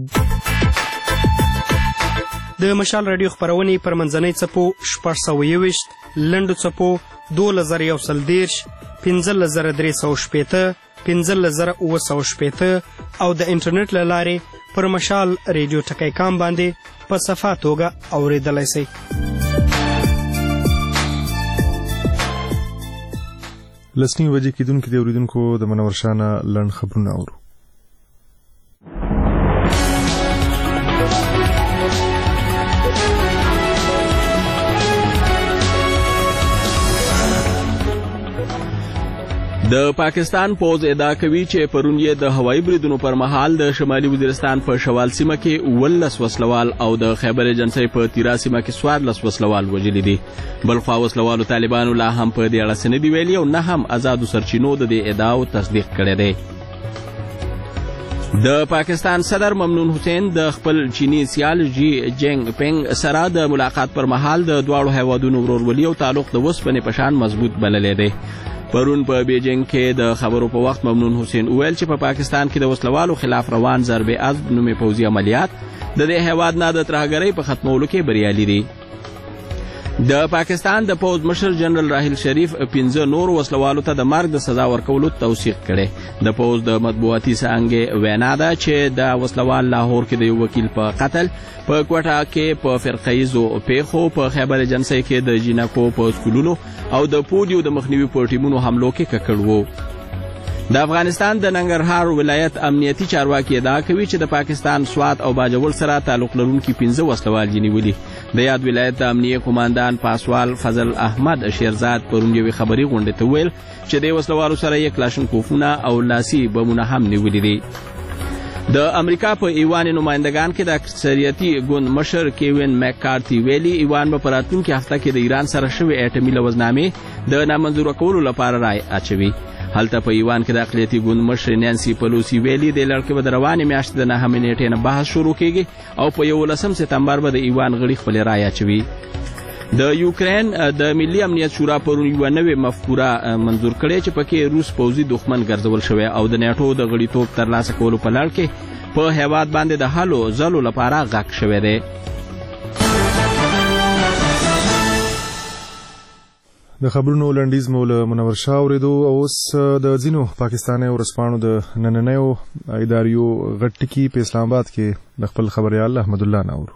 د مشال ریډیو خبرونه پر منځنۍ څپو 621 لنډو څپو 2130 15315 15915 او د انټرنیټ له لارې پر مشال ریډیو ټکی کام باندې په صفه توګه اوریدلای شئ. لسنی وجه کېدونکو د اوریدونکو د منور شانه لنډ خبرونه اورو. د پاکستان پوز ادعا کوي چې پرون یې د هوایي بریدونو پر مهال د شمالي وزیرستان په شوال سیمه کې 19 وسلوال او د خیبر ایجنسۍ په تیرا سیمه کې 14 وسلوال وژلي دي. بلخوا وسلوالو طالبانو لا هم په دې اړه څه نه دي ویلي او نه هم آزادو سرچینو د دې ادعاو تصدیق کړی دی. د پاکستان صدر ممنون حسین د خپل چینی سیال جی جینګ پینګ سره د ملاقات پر مهال د دواړو هیوادونو ورورولي او تعلق د وسپنې په شان مضبوط بللی دی. پرون په بیجینګ کې د خبرو په وخت ممنون حسین وویل چې په پاکستان کې د وسلوالو خلاف روان ضرب عضب نومې پوځي عملیات د دې هیواد نه د ترهګرۍ په ختمولو کې بریالي دي. د پاکستان د پوز مشر جنرال راحیل شریف 15 نور وسلوالو ته د مرګ د سزا ورکولو توثیق کړي. د پوز د مطبوعاتي څانګې وینا ده چې د وسلوال لاهور کې د یو وکیل په قتل، په کوټه کې په فرقه‌یزو پیښو، په خیبر ایجنسۍ کې د جینکو په سکولونو او د پولیو د مخنیوي په ټیمونو حملو کې ککړ وو. د افغانستان د ننګرهار ولایت امنیتي چارواکي ادعا کوي چې د پاکستان سوات او باجوړ سره تعلق لرونکي 15 وسلوال نیولي. د یاد ولایت د امنیه قوماندان پاسوال فضل احمد شیرزاد پرون یوې خبري غونډې ته ویل چې د وسلوالو سره یې کلاشنکوفونه او لاسي بمونه هم نیولي دي. د امریکا په ایوان نمائندگان کې د اکثریتي ګوند مشر کیوین میکارتي ویلي ایوان په راتلونکي هفته کې د ایران سره شوې اټومي لوزنامې د نامنظوره کولو لپاره رای اچوي. هلته په ایوان کې د اقلیتي ګوند مشر نانسي پلوسی ویلي د لړکې به د روانې میاشتې د 9 نیټې نه بحث شروع کیږي او په 11 سپتمبر به د ایوان غړي خپل رای اچوي. د یوکرین د ملي امنیت شورا پرون یو نوې مفکوره منظور کړې چې پکې روس پوځي دښمن ګرځول شوی او د نیټو د غړیتوب ترلاسه کولو په لړ کې په هیواد باندې د هلو ځلو لپاره غږ شوی دی. د خبرونو لنډیز مو له منور شاه اورېدو او اوس د ځینو پاکستاني ورځپاڼو د نننیو اداریو غټ ټکي په اسلام آباد کې د خپل خبریال احمد الله نور.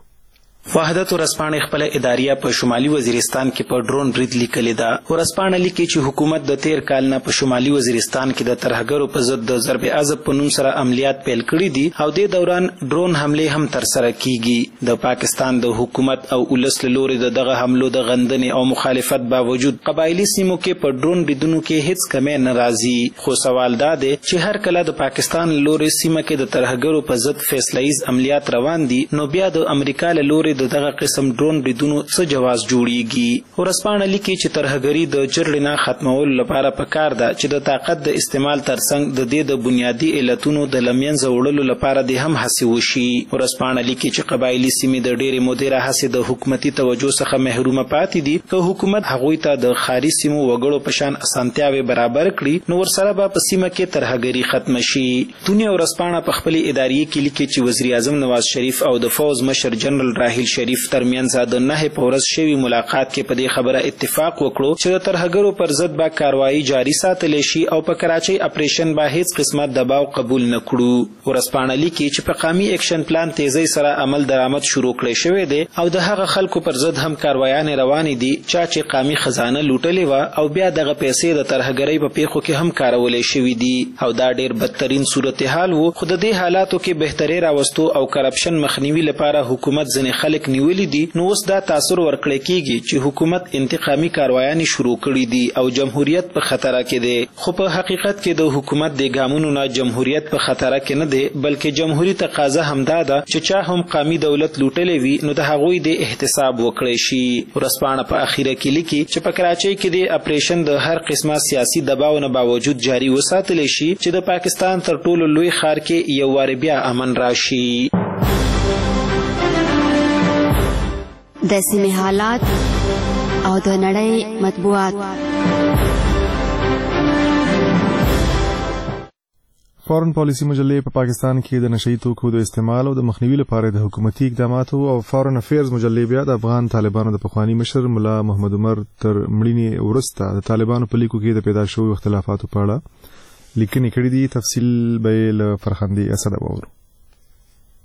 وحدت ورځپاڼې خپل اداریه په شمالي وزیرستان کې په ډرون برید لیکلې ده. ورځپاڼه لیکي چې حکومت د 13 کال نه په شمالي وزیرستان کې د ترهګرو په ضد د ضرب عضب په نوم سره عملیات پیل کړي دي او د دوران ډرون حملې هم ترسره کیږي. د پاکستان د حکومت او ولس له لوري دغه حملو د غندنې او مخالفت باوجود قبایلی سیمو کې په ډرون بریدونو کې هیڅ کمی نه راځي. خو سوال دا دی چې هر کله د پاکستان لوري سیمه کې د ترهګرو په ضد فیصله‌ایز عملیات روان دي نو بیا د امریکا له لوري دغه قسم ډرون بریدونو څه جواز جوړیږي. ورځپاڼه لیکي چې ترهګري د جرړې نه ختمولو لپاره پکار ده چې د طاقت د استعمال ترڅنګ د دې د بنیادي علتونو د لمنځه وړلو لپاره د هم هڅې وشي. ورځپاڼه لیکي چې قبایلی سیمې د ډېرې مودې راهیسې د حکومتي توجه څخه محرومه پاتې دي. که حکومت هغوی ته د ښاري سیمو وګړو په شان اسانتیاوې برابر کړي نو ورسره به په سیمه کې ترهګري ختمه شي. دنیا ورځپاڼه په خپلې اداریې کې لیکي چې وزیر اعظم نواز شریف او د فوز مشر جنرال راحیل شریف ترمنځ د 9 په ورځ شوي ملاقات کې په دې خبره اتفاق وکړو چې د ترهګرو پر ضد به کاروایی جاري ساتلی شي او په کراچۍ اپریشن به هیڅ قسمه دباو قبول نه کړو. ورځپاڼه لیکي چې په قامي اکشن پلان تیزی سره عمل درآمد شروع کړی شوی دی او د هغه خلکو پر ضد هم کاروایان روانې دي چې قامي خزانه لوټلې وه او بیا دغه پیسې د ترهګرۍ په پیښو کې هم کارولې شوي دي او دا ډېر بدترین صورتحال و. خو د دې حالاتو کې بهتري راوستو او کرپشن مخنیوي لپاره حکومت ځینې خلک نیولي دي. نو اوس دا تاثر ورکړی کیږي چې حکومت انتقامي کاروایانې شروع کړي دي او جمهوریت په خطر کې دی. خو په حقیقت کې د حکومت د ګامونو نه جمهوریت په خطر کې نه دی بلکې جمهوریت تقاضا همدا ده چې چا هم قامي دولت لوټلې وي نو د هغوی د احتساب وکړي شي. ورځپاڼه په اخیره کې لیکي چې په کراچۍ کې د اپریشن د هر قسمه سیاسي دباو نه باوجود جاري وساتلی شي چې د پاکستان تر ټولو لوی ښار کې یو وار بیا امن راشي. د سیمې حالات او د نړۍ مطبوعات. فارن پالیسی مجلې په پاکستان کې د نشئی توکو د استعمال او د مخنیوي لپاره د حکومتي اقداماتو او فارن افیرز مجلې بیا د افغان طالبانو د پخوانی مشر ملا محمد عمر تر مړینې وروسته د طالبانو په لیکو کې د پیدا شویو اختلافاتو په اړه لیکنې کړې دي. تفصیل به له فرخندي اسد اورو.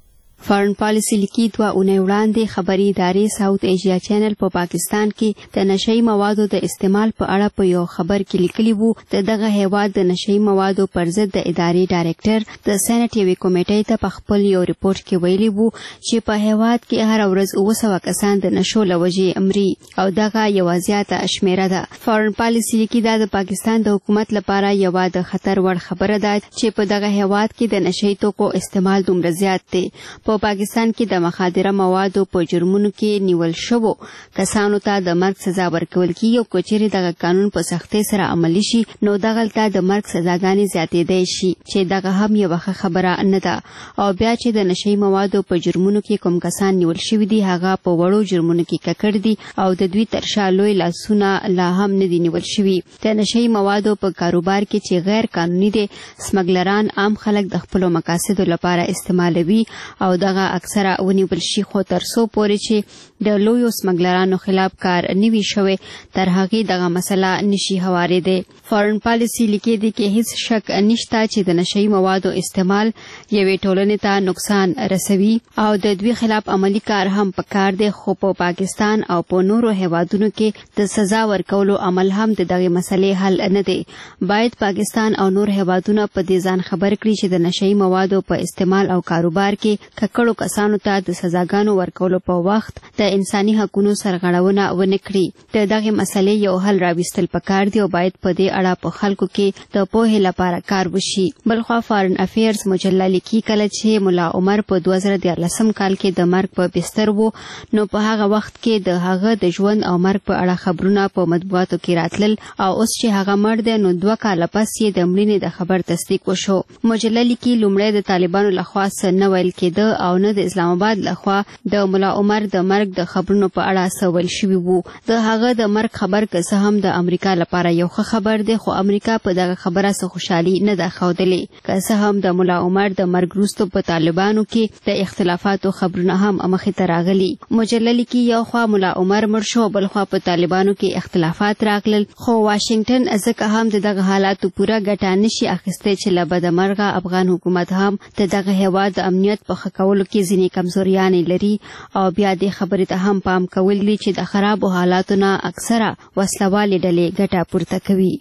فارن پالیسی لیکي 2 اونۍ وړاندې خبري ادارې ساوث ایشیا چینل په پاکستان کې د نشئی موادو د استعمال په اړه په یو خبر کې لیکلي وو د دغه هیواد د نشئی موادو پر ضد د ادارې ډایرکټر د سېنات یوې کمیټې ته په خپل یو ریپورت کې ویلي وو چې په هیواد کې هر ورځ 900 کسان د نشو له وجې مري او دغه یو زیاته شمیره ده. فارن پالیسی لیکي دا د پاکستان د حکومت لپاره یو د خطر وړ خبره ده چې په دغه هیواد کې د نشئی توکو استعمال دومره زیات دی. په پاکستان کې د مخدره موادو په جرمونو کې نیول شوو کسانو ته د مرګ سزا ورکول کیږي او کچېرې دغه قانون په سختۍ سره عملي شي نو دغلته د مرګ سزاګانې زیاتېدای شي چې دغه هم یوه ښه خبره نه ده. او بیا چې د نشئی موادو په جرمونو کې کوم کسان نیول شوي دي هغه په وړو جرمونو کې ککړ دي او د دوی تر شا لوی لاسونه لا هم نه دي نیول شوي. د نشئی موادو په کاروبار کې چې غیر قانوني دي سمګلران عام خلک د خپلو مقاصدو لپاره استعمالوي او دغه اکثره ونیول شي خو تر څو پورې چې د لویو سمګلرانو خلاف کار نوي شوی تر هغې دغه مسله نشي هوارېدی. فارن پالیسی لیکي دی کې هیڅ شک نشته چې د نشئی موادو استعمال یوې ټولنې ته نقصان رسوي او د دوی خلاف عملی کار هم پکار دی خو په پاکستان او په نورو هیوادونو کې د سزا ورکولو عمل هم د دغه مسلې حل نه دی. باید پاکستان او نور هیوادونه په دې ځان خبر کړي چې د نشئی موادو په استعمال او کاروبار کې ککړو کسانو ته د سزاګانو ورکولو په وخت د انساني حقوقو سرغړونه ونه کړي. د دغه مسلې یو حل راوستل پکار دی او باید په دې اړه په خلکو کې د پوهې لپاره کار وشي. بلخوا فارن افیرز مجله لیکي کله چې ملا عمر په 2014 کال کې د مرګ په بستر وو نو په هغه وخت کې د هغه د ژوند او مرګ په اړه خبرونه په مطبوعاتو کې راتلل او اوس چې هغه مړ دی نو 2 کاله پس یې د مړینې د خبر تصدیق وشو. مجله لیکي لومړی د طالبانو لخوا څه نه ویل کېده او نه د اسلام آباد لخوا د ملا عمر د مرګ د خبرونو په اړه څه ویل شوي وو. د هغه د مرګ خبر که څه هم د امریکا لپاره یو ښه خبر دی خو امریکا په دغه خبره څه خوشحالي نه ده ښودلې. که څه هم د ملا عمر د مرګ وروسته په طالبانو کې د اختلافاتو خبرونه هم مخې ته راغلي. مجله لیکي یو خوا ملا عمر مړ شو بل خوا په طالبانو کې اختلافات راغلل خو واشنگټن ځکه هم د دغه حالاتو پوره ګټه نشي اخیستی چې له بدمرغه افغان حکومت هم د دغه هیواد د امنیت په ښه کولو کې ځینې کمزوریانې لري او بیا دې خبرې ته هم پام کول دي چې د خرابو حالاتو نه اکثره وسلوالې ډلې ګټه پورته کوي.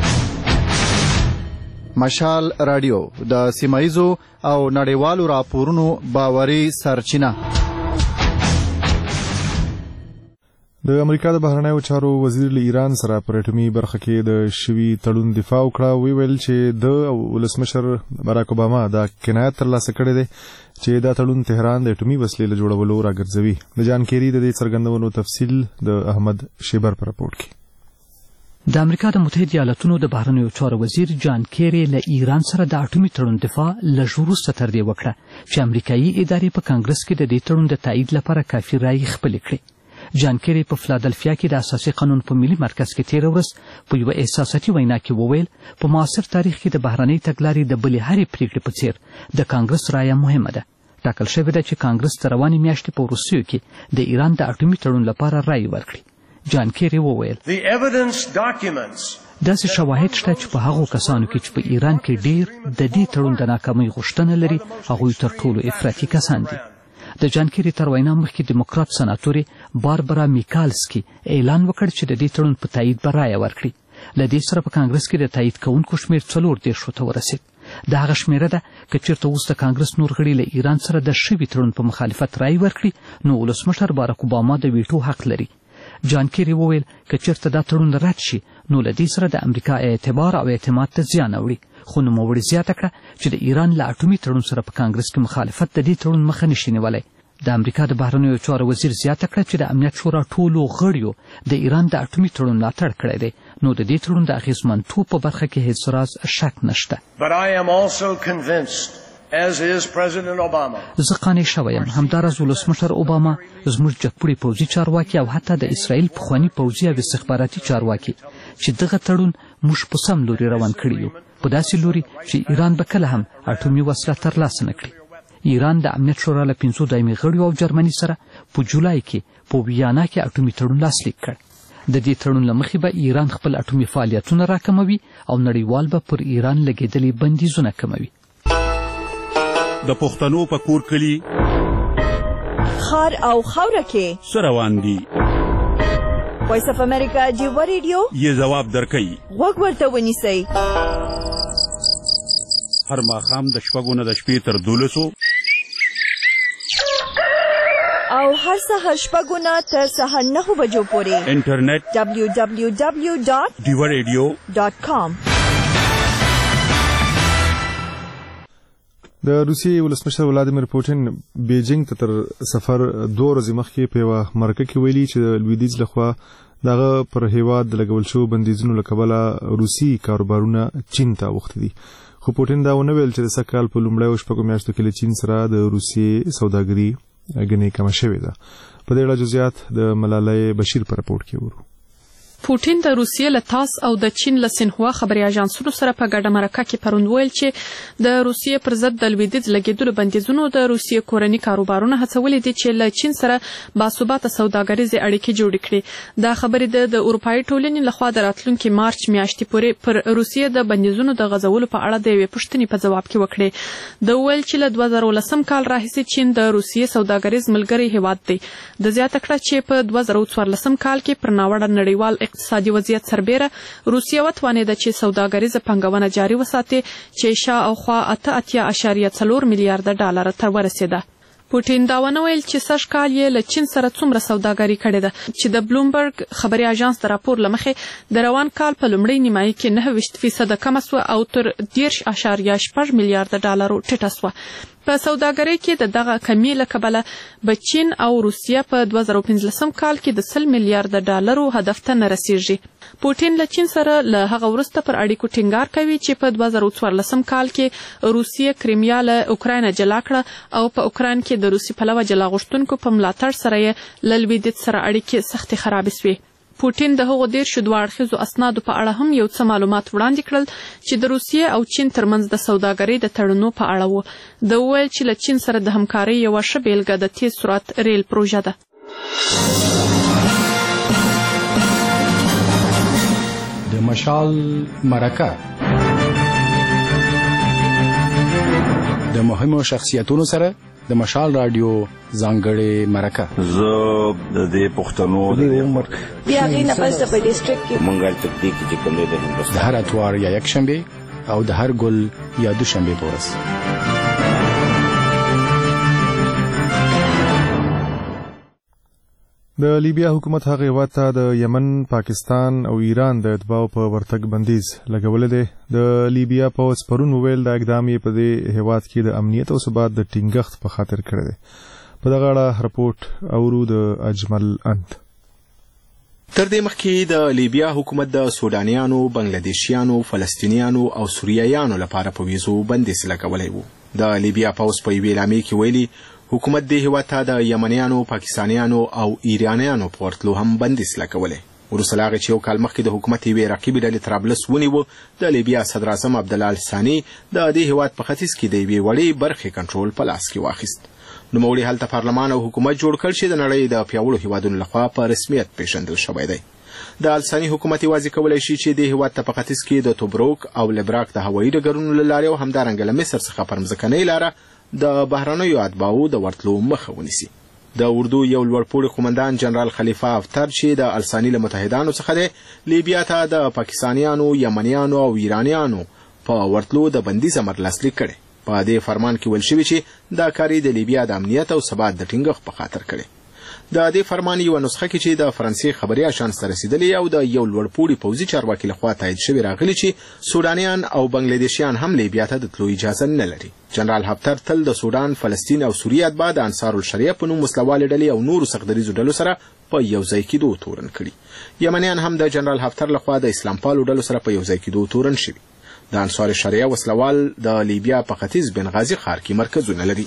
مشال رادیو د سیمایزو او نړیوالو راپورونو باوري سرچینه. د امریکا د بهرنیو چارو وزیر له ایران سره پر اټومي برخه کې د شوي تړون دفاع وکړه. ویل چې د ولسمشر باراک اوباما دا کنایت ترلاسه کړی دی چې دا تړون تهران د اټومي وسلې له جوړولو راګرځوي. د جان کیری د دې څرګندونو تفصیل د احمد شیبر په راپورټ کې. د امریکا د متحده ایالاتونو د بهرنیو چارو وزیر جان کیری له ایران سره د اټومي تړون دفاع لږ وروسته تر دې وکړه چې امریکایي ادارې په کانګرس کې د دې تړون د تایید لپاره کافي رایې خپلې کړې. جان کیری په فلادلفیا کې د اساسي قانون په ملي مرکز کې تیر ورځ په یوه احساساتي وینا کې وویل په معاصر تاریخ کې د بهرنۍ تګلارې د بلې هرې پریکړې په څیر د کانګرس رایه مهمه ده. ټاکل شوې ده چې کانګرس تر روانې میاشتې په وروستیو کې د ایران د اټومي تړون لپاره رایې ورکړي. جان کیری وویل داسې شواهد شته چې په هغو کسانو کې چې په ایران کې ډیر د دې تړون د ناکامۍ غوښتنه لري هغوی تر ټولو افراطي کسان دي. د جان کیری تر وینا مخکې دیموکرات سناتورې باربرا میکالسکي اعلان وکړ چې د دې تړون په تایید به رایه ورکړي. له دې سره په کانګرس کې د تایید کوونکو شمېر 40 ته ورسید. د هغه شمېره ده که چېرته اوس د کانګرس نور غړي له ایران سره د شوي تړون په مخالفت رایې ورکړي نو ولسمشر باراک اوباما د ویټو حق لري. جان کیری وویل که چېرته دا تړون رد شي نو له دې سره د امریکا اعتبار او اعتماد ته زیان اوړي. خو نوموړي زیاته کړه چې د ایران له اټومي تړون سره په کانګرس کې مخالفت د دې تړون مخه نشي نیولی. د امریکا د بهرنیو چارو وزیر زیاته کړه چې د امنیت شورا ټولو غړیو د ایران د اټومي تړون ملاتړ کړی دی نو د دې تړون د اغیزمنتوب په برخه کې هیڅ راز شک نشته. زه قانع شوی یم همداراز ولسمشر اوباما زموږ جګپوړي پوځي چارواکي او حتی د اسرائیل پخواني پوځي او استخباراتي چارواکي چې دغه تړون موږ په سم لوري روان کړي یو په داسې لوري چې ایران به کله هم اټومي وسله ترلاسه نه کړي. ایران د امنیت شورا له 5 دایمي غړیو او جرمني سره په جولای کې په ویانا کې اټومي تړون لاسلیک کړ. د دې تړون له مخې به ایران خپل اټومي فعالیتونه راکموي او نړیوال به پر ایران لګېدلي بندیزونه کموي. د پښتنو په کور کلي خار او خاوره کې څه روان دي؟ وایس اف امریکا جیوا ریډیو یې ځواب درکوي. غوږ ورته ونیسئ. هر ماښام د 6 نه د شپې تر 12 او هر سهار 6 نه تر سهار 9 بجو پورې انټرنیټ www.diwaradio.com. د روسیې ولسمشر ولادیمیر پوټین بیجینګ ته تر سفر 2 ورځې مخکې په یوه مرکه کې ویلي چې لویدیځ لخوا دغه پر هیواد د لګول شو بندیزونو له کبله روسي کاروبارونه چین ته اوښتي دي. خو پوټین دا ونه ویل چې د سږ کال په لومړیو 6 میاشتو کې له چین سره د روسیې سوداګري ګڼې کمه شوې ده. په دې اړه جزئیات د ملالۍ بشیر په راپورټ کې ورو. پوټین د روسیې له تاس او د چین له سنهوا خبري اژانسونو سره په ګډه مرکه کې پروند ویل چې د روسیې پر ضد د لویدیځ لګیدلو بندیزونو د روسیې کورني کاروبارونه هڅولې دي چې له چین سره باثباته سوداګریزې اړیکې جوړې کړي. دا خبرې د اروپایي ټولنې لخوا د راتلونکي مارچ میاشتې پورې پر روسیې د بندیزونو د غځولو په اړه د یوې پوښتنې په جواب کې وکړې. د ویل چې له 2013 کال راهیسې چین د روسیې سوداګریز ملګری هیواد دی. د زیاته کړه چې په 2014 کال کې پر ناوړه نړیوال اقتصادي وضعیت سربیره روسیه وتوانېده چې سوداګریزه پانګونه جاري وساتي چې شاوخوا 8.4 میلیارډ ډالر ته ورسېده. پوټین دا ونه ویل چې سږ کال یې له چین سره څومره سوداګري کړې ده چې د بلومبرګ خبري اژانس د راپور له مخې د روان کال په لومړۍ نیمایي کې 9% کمه سوه او تر 10.8 میلیارډ ډالرو ټیټه سوه. په سوداګرۍ کې د دغه کمی له کبله به چین او روسیه په 2015 کال کې د 100 میلیارډ ډالرو هدف ته نه رسیږي. پوټین له چین سره له هغه وروسته پر اړیکو ټینګار کوي چې په 2014 کال کې روسیه کریمیا له اوکراین جلا کړه او په اوکراین کې د روسي پلوه جلا غوښتونکو په ملاتړ سره یې له لویدیځ سره اړیکې سختې خرابې سوې. پوټین د هغو 12 دوه اړخیزو اسنادو په اړه هم یو څه معلومات وړاندې کړل چې د روسیې او چین ترمنځ د سوداګرۍ د تړونو په اړه وو. د ویل چې له چین سره د همکارۍ یوه ښه بیلګه د تیز سرعت ریل پروژه ده. د مشال مرکه د مهمو شخصیتونو سره د مشال رادیو ځانګړې مرکه. زه د دې پښتنو د عمر بیا غي نه پس په ډیسټریکټ کې مونږه تطبیق چې کوم دی د هندوستان د هر اتوار یا یک شنبه او د هر ګل یا دوشنبه په ورځ. د لیبیا حکومت هغه هیواد ته د یمن، پاکستان او ایران د اتباعو په ورتګ بندیز لګولې دی. د لیبیا پوځ پرون وویل دا اقدام یې په دې هیواد کې د امنیت او ثبات د ټینګښت په خاطر کړی دی. په دغه اړه رپورټ اورو د اجمل اند. تر دې مخکې د لیبیا حکومت د سودانیانو، بنگلادیشیانو، فلسطینیانو او سوریایانو لپاره په ویزو بندیز لګولی و. د لیبیا پوځ په یوې اعلامیې کې ویلي حکومت دې هیواد ته د یمنیانو، پاکستانیانو او ایرانیانو په ورتلو هم بندیز لګولی. وروسته له هغې چې یو کال مخکې د حکومت یوې رقیبې ډلې طرابلس ونیو، د لیبیا صدراعظم عبدالله الثاني د دې هیواد په ختیځ کې د یوې وړې برخې کنټرول په لاس کې واخیست. نوموړي هلته پارلمان او حکومت جوړ کړ چې د نړۍ د پیاوړو هیوادونو لخوا په رسمیت پیژندل شوی دی. د الثاني حکومت یوازې کولی شي چې د هیواد ته په ختیځ کې د توبروک او لبراک د هوایي ډګرونو له لارې او همدارنګه له مصر څخه پر مځکنۍ لاره د بهرنیو اتباعو د ورتلو مخه ونیسي. د اردو یو لوړپوړي قومندان جنرال خلیفه افتر چې د الثاني له متحدانو څخه دی، لیبیا ته د پاکستانیانو، یمنیانو او ایرانیانو په ورتلو د بندیز امر لاسلیک کړی. په دې فرمان کې ویل شوي چې دا کار د لیبیا د امنیت او ثبات د ټینګښت په خاطر کړی. د دې فرمان یوه نسخه کې چې د فرانسې خبري اژانس ته رسیدلې او د یو لوړپوړي پوځي چارواکي لخوا تایید شوی راغلی چې سودانیان او بنگلادیشیان هم لیبیا ته د تلو اجازه نه لري. جنرال هفتر تل د سودان، فلسطین او سوریه اتباع د انصار الشریعه په نوم وسلوالې ډلې او نورو سختدریزو ډلو سره په یو ځای کېدو تورن کړي. یمنیان هم د جنرال هفتر لخوا د اسلام پالو ډلو سره په یو ځای کېدو تورن شوي. د انصار الشریعه وسلوال د لیبیا په ختیځ بنغازي ښار کې مرکزونه لري.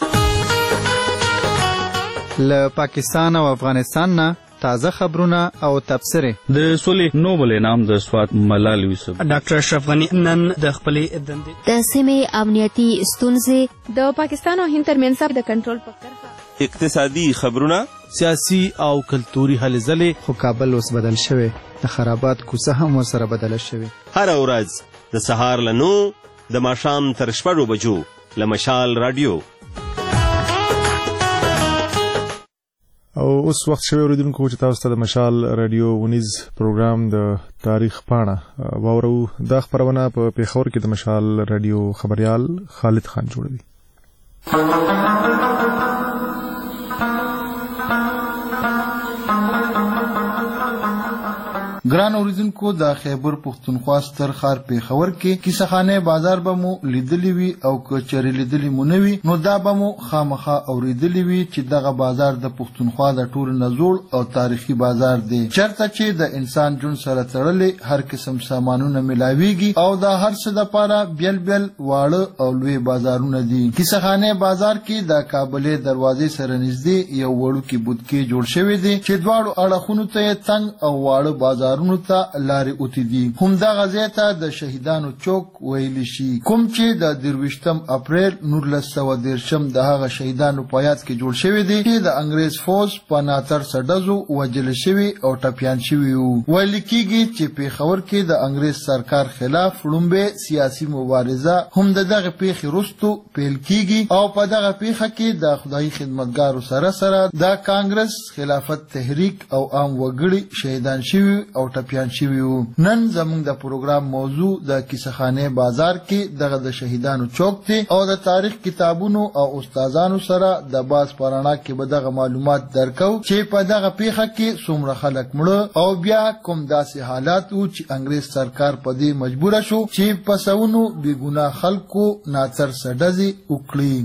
له پاکستان او افغانستان نه تازه خبرونه او تبصره. د سولې نوبل انعام د سوات ملال یوسف. ډاکټر اشرف غنی نن د خپلې دندې د سیمې امنیتي ستونزې، د پاکستان او هند ترمنځ د کنټرول په کرښه، اقتصادي خبرونه، سیاسي او کلتوري هلې ځلې. خو کابل اوس بدل شوی، د خرابات کوڅه هم ورسره بدله شوې. هر ورځ د سهار له 9 د ماښام تر 6 بجو له مشال رادیو. او اوس وخت شوی اوریدونکو چې تاسو ته د مشال رادیو ونیز پروګرام د تاریخ پاڼه واورو. دا خبرونه په پیښور کې د مشال رادیو خبريال خالد خان جوړوي. ګران اوریدونکو د خیبر پښتونخوا ستر ښار پیښور کې کیسهخانه بازار به مو لیدلی وي او کچري لیدلی مو نه وي نو دا به مو خامخا اوریدلی وي چې دغه بازار د پښتونخوا د ټول نزول او تاریخي بازار دی چرته چې د انسان جون سره تړلې هر قسم سامانونه ملاويږي او د هر څه د پاره بیل بیل واړه او لوی بازارونه دي. کیسهخانه بازار کې د کابل دروازې سره نږدې یو وړوکی بوتکې جوړ شوی دی چې دواړو اړخونو ته تنگ او واړه بازار ته لارې اوتی دي. همدا غزې ته د شهیدانو چوک ویل شي کوم چې د 23 اپریل 1913 د هغه شهیدانو په یاد کې جوړ شوی دی چې د انګريز فوج په ناتر سډزو وجل شوی او ټپيان شوی وو. ویل کېږي چې پیښور کې د انګريز سرکار خلاف لومبه سیاسي مبارزه هم دغه پیښې وروسته پیل کېږي او په دغه پیښه کې د خدای خدمتګارو سره د کانګرس خلافت تحریک او عام وګړي شهیدان شوی او ټپيان شوی وو. نن زموږ د پروګرام موضوع د کیسهخانه بازار کې دغه د شهیدانو چوک دی او د تاریخ کتابونو او استادانو سره د باز پرانا کې به دغه معلومات درکو چې په دغه پیښه کې څومره خلک مړه او بیا کوم داسې حالات وو چې انګريز سرکار په دې مجبور شو چې پسونو بې ګناه خلکو ناڅر سډزي وکړي.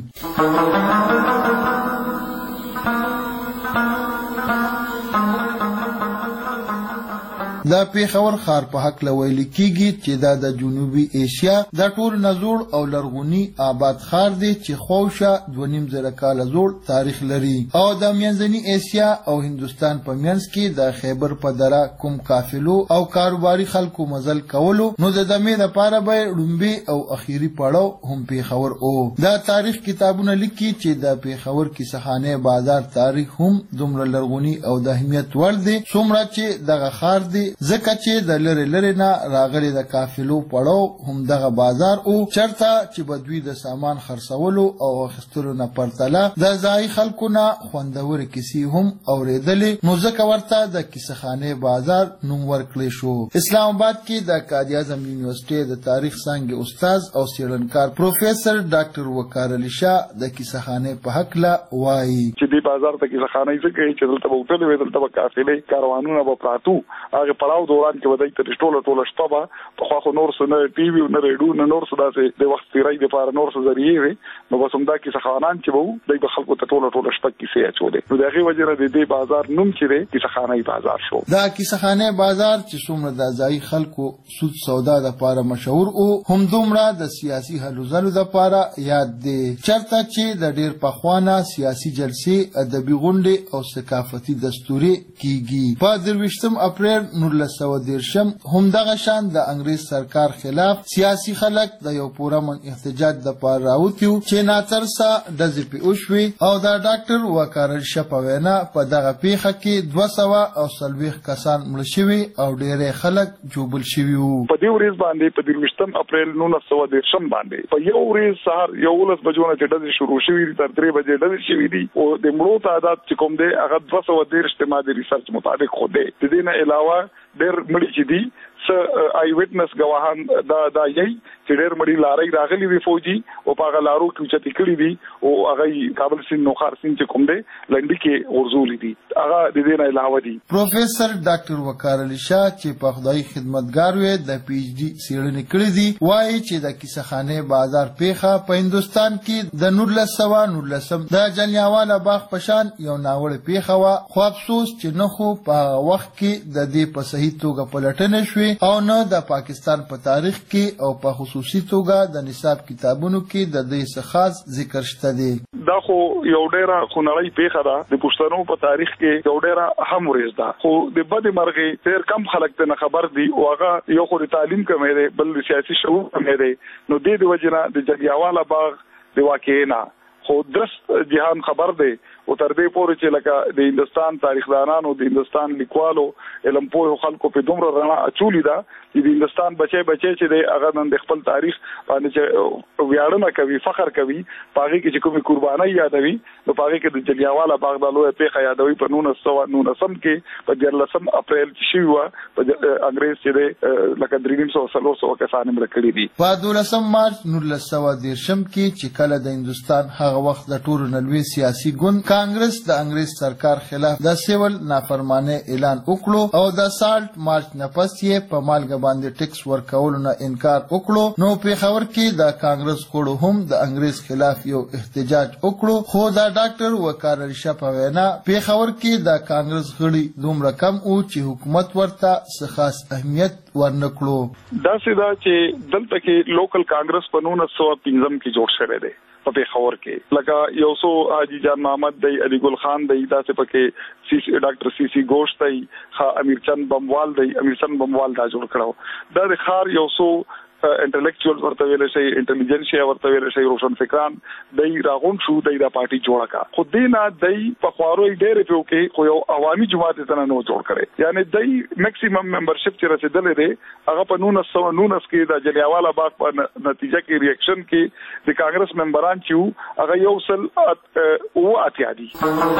د پیښور ښار په حق لویل کېږي چې دا د جنوبي ایشیا د ټول نزول او لرغونی آباد ښار دی چې خوښه 2.5 کال زوړ تاریخ لري او د منځنی ایشیا او هندستان په منځ کې د خیبر په دره کوم قافلو او کاروباري خلکو مزل کولو نو د دمه لپاره به لومبي او اخیری پړاو هم پیښور او دا تاریخ کتابونه لیکي چې د پیښور کیسهخانه بازار تاریخ هم دومره لرغونی او د اهمیت وړ دی څومره چې دغه ښار دی زکه چې د لری نه راغلي د قافلو پړاو هم دغه بازار او چرته چې بدوی د سامان خرڅولو او اخیستلو نه پرتله د ځای خلکو نه خوندور کیسې هم اوریدلې نو زکه ورته د کیسهخانه بازار نوم ورکړل شو. اسلام آباد کې د قائد اعظم یونیورسيټي د تاریخ څانګې استاد او څېړنکار پروفیسور ډاکټر وقار علي شاه د کیسهخانه په حق لا وایي چې د بازار ته کیسهخانه یې څنګه چې دلته وټل وې دلته قافلې کاروانونه به پراتو هغه پړاو دوران کې ودی تر ټوله شپه په خو نور څه نه ټي وي نه ریډیو نه نور څه داسې د وخت تیرای د پاره نور څه ذریعہ وي نو بس هم دا کیسهخانان چې وو د خلکو ته ټوله شپه کیسې اچولې نو دغه وجه نه د دې بازار نوم چې دی کیسهخانه بازار شو. دا کیسهخانه بازار چې څومره د ځای خلکو سود سودا د پاره مشهور او هم دومره د سیاسي حلو زلو د پاره یاد دی چرته چې د ډیر پخوانه سیاسي جلسې ادبي غونډې او ثقافتي دستوري کیږي. په 23 اپریل 1913 هم دغه شان د انګريز سرکار خلاف سیاسي خلک د یو پوره من احتجاج د پاره راوتیو چې ناترسا د زپی اوشوي او د ډاکټر وقار شپوینا په دغه پیښه کې 240 کسان مړ شوي او ډېر خلک جوبل شوي وو. په دې ورځ باندې په 23 اپریل 1913 باندې په یو ورځ سهار 11 بجو نه چې د شروع شوي تر 3 بجې د شوي دي او د مړو تعداد چې کوم دی هغه 213 اجتماعي ریسرچ مطابق خو دی. د دې نه علاوه ډېر مړي چې دي آی ویټنس گواهان دا یي چې ډېر مړي لارې راغلي وي فوجي او په هغه لارو کې چې کړي دي او هغه کابل سین نوخار سین چې کوم دی لنډي کې ورزولې دي هغه د دې نه علاوه دي. پروفیسور ډاکټر وقار علي شاه چې په خدای خدمتګار وي د پی ایچ ډي څېړنې کړې دي وایي چې د کیسهخانه بازار پیښه په هندستان کې د 1919 د جلیانواله باغ پشان یو ناوړ پیښه وا خو افسوس چې نه خو په وخت کې د دې په صحیح توګه پلټنه شوې او نه د پاکستان په تاریخ کې او په خصوصي توګه د نصاب کتابونو کې د دې څخه خاص ذکر شته دی. دا خو یو ډیره خنړی پیښه ده د پښتنو په تاریخ کې یو ډیره اهم ورځ ده خو د بد مرغې ډېر کم خلک ته خبر دي او هغه یو خو د تعلیم کمې ده بل سیاسي شعور کمې ده نو د دې وجه نه د جلیانواله باغ د واقعینا خو درست جهان خبر دی او تر دې پورې چې لکه د هندستان تاریخدانانو د هندستان لیکوالو علم پوه خلکو په دومره رڼا اچولې ده چې د هندستان بچي چې دی هغه نن د خپل تاریخ باندې چې ویاړنه کوي فخر کوي پاغي کې چې کومي قرباني یادوي نو پاغي کې د جلیانواله باغ د لوی پیښه یادوي په 1919 کې په 14 اپریل چې شوه په انګريز چې دی لکه 300 کسان مړ کړي دي په 12 مارچ 1913 کې چې کله د هندستان هغه وخت د ټولو نلوي سیاسي ګوند کانګرس د انګريز سرکار خلاف د سیول نافرمانه اعلان وکړو او د سالټ مارچ نه پس یې په مالګه باندې ټیکس ورکولو نه انکار وکړو نو په خبر کې د کانګرس کوړو هم د انګريز خلاف یو احتجاج وکړو خو دا ډاکټر وقار علي شاه په وینا په خبر کې د کانګرس غړي دومره کم او چې حکومت ورته څه خاص اهمیت ورنکړو دا سیدا چې دلته کې لوکل کانګرس په 1915 کې جوړ شوی دی په خبر کې لکه یو سو حاجی جان محمد دی علی ګل خان دی دا څه پکې ډاکټر سی سی گوشت دی امیر چند بموال دی امیر چند بموال دا جوړ کړو دا د خار یو سو انټلیکچوال ورته ویل شي انټيليجنسیا ورته ویل شي روشن فکران دای راغون شو دای د پارټي جوړه کا خو دینا دای په خوارو ډېر په کې خو یو عوامي جماعت ته نه جوړ کړي یعنی دای میکسیمم ممبرشپ چې رسیدلې ده هغه په 1919 کې د جلیانواله باغ په نتیجه کې ریاکشن کې د کانګرس ممبران چې هغه یو سل او اتیا دي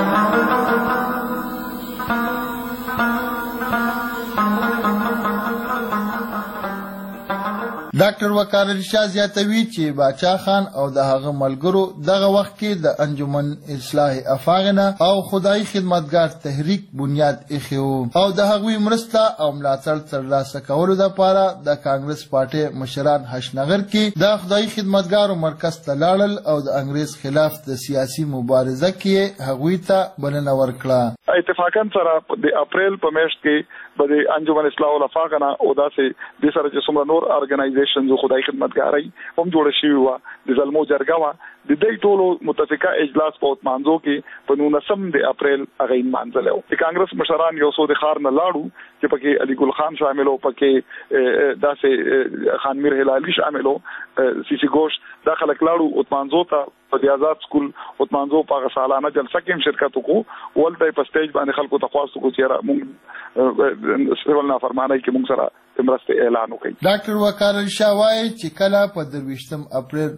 ډاکټر وقار علي شاه زیاتوي چې باچا خان او د هغه ملګرو دغه وخت کې د انجمن اصلاح افاغنه او خدای خدمتګار تحریک بنیاد ایښی او د هغوی مرسته او ملاتړ ترلاسه کولو لپاره د کانګرس پارټي مشران حشنغر کې د خدای خدمتګارو مرکز ته لاړل او د انګريز خلاف د سیاسي مبارزه کې هغوی ته بلنه ورکړه اتفاقا سره د اپریل په میاشت کې د انجمن اصلاح الافاغنه او داسې د سره چې څومره نور ارګنایزیشنز خدای خدمتګاري هم جوړ شوی و د زلمو جرګه و د دې ټولو متفقه اجلاس په مانځو کې په 19 اپریل هغه مانځلو د کانګرس مشران یو سو د خار نه لاړو چې پکې علي ګل خان شامل او پکې داسې خان میر هلالي شامل او سی سی گوش داخله کلاړو او مانځو ته په آزاد سکول او مانځو په سالانه جلسه کې شرکت وکړو ولته په سټیج باندې خلکو ته خواستو کو چې را مونږ سیول نافرمانی کې مونږ سره مرسته اعلان وکړي ډاکټر وقار علي شاه وايي چې کله په 23 اپریل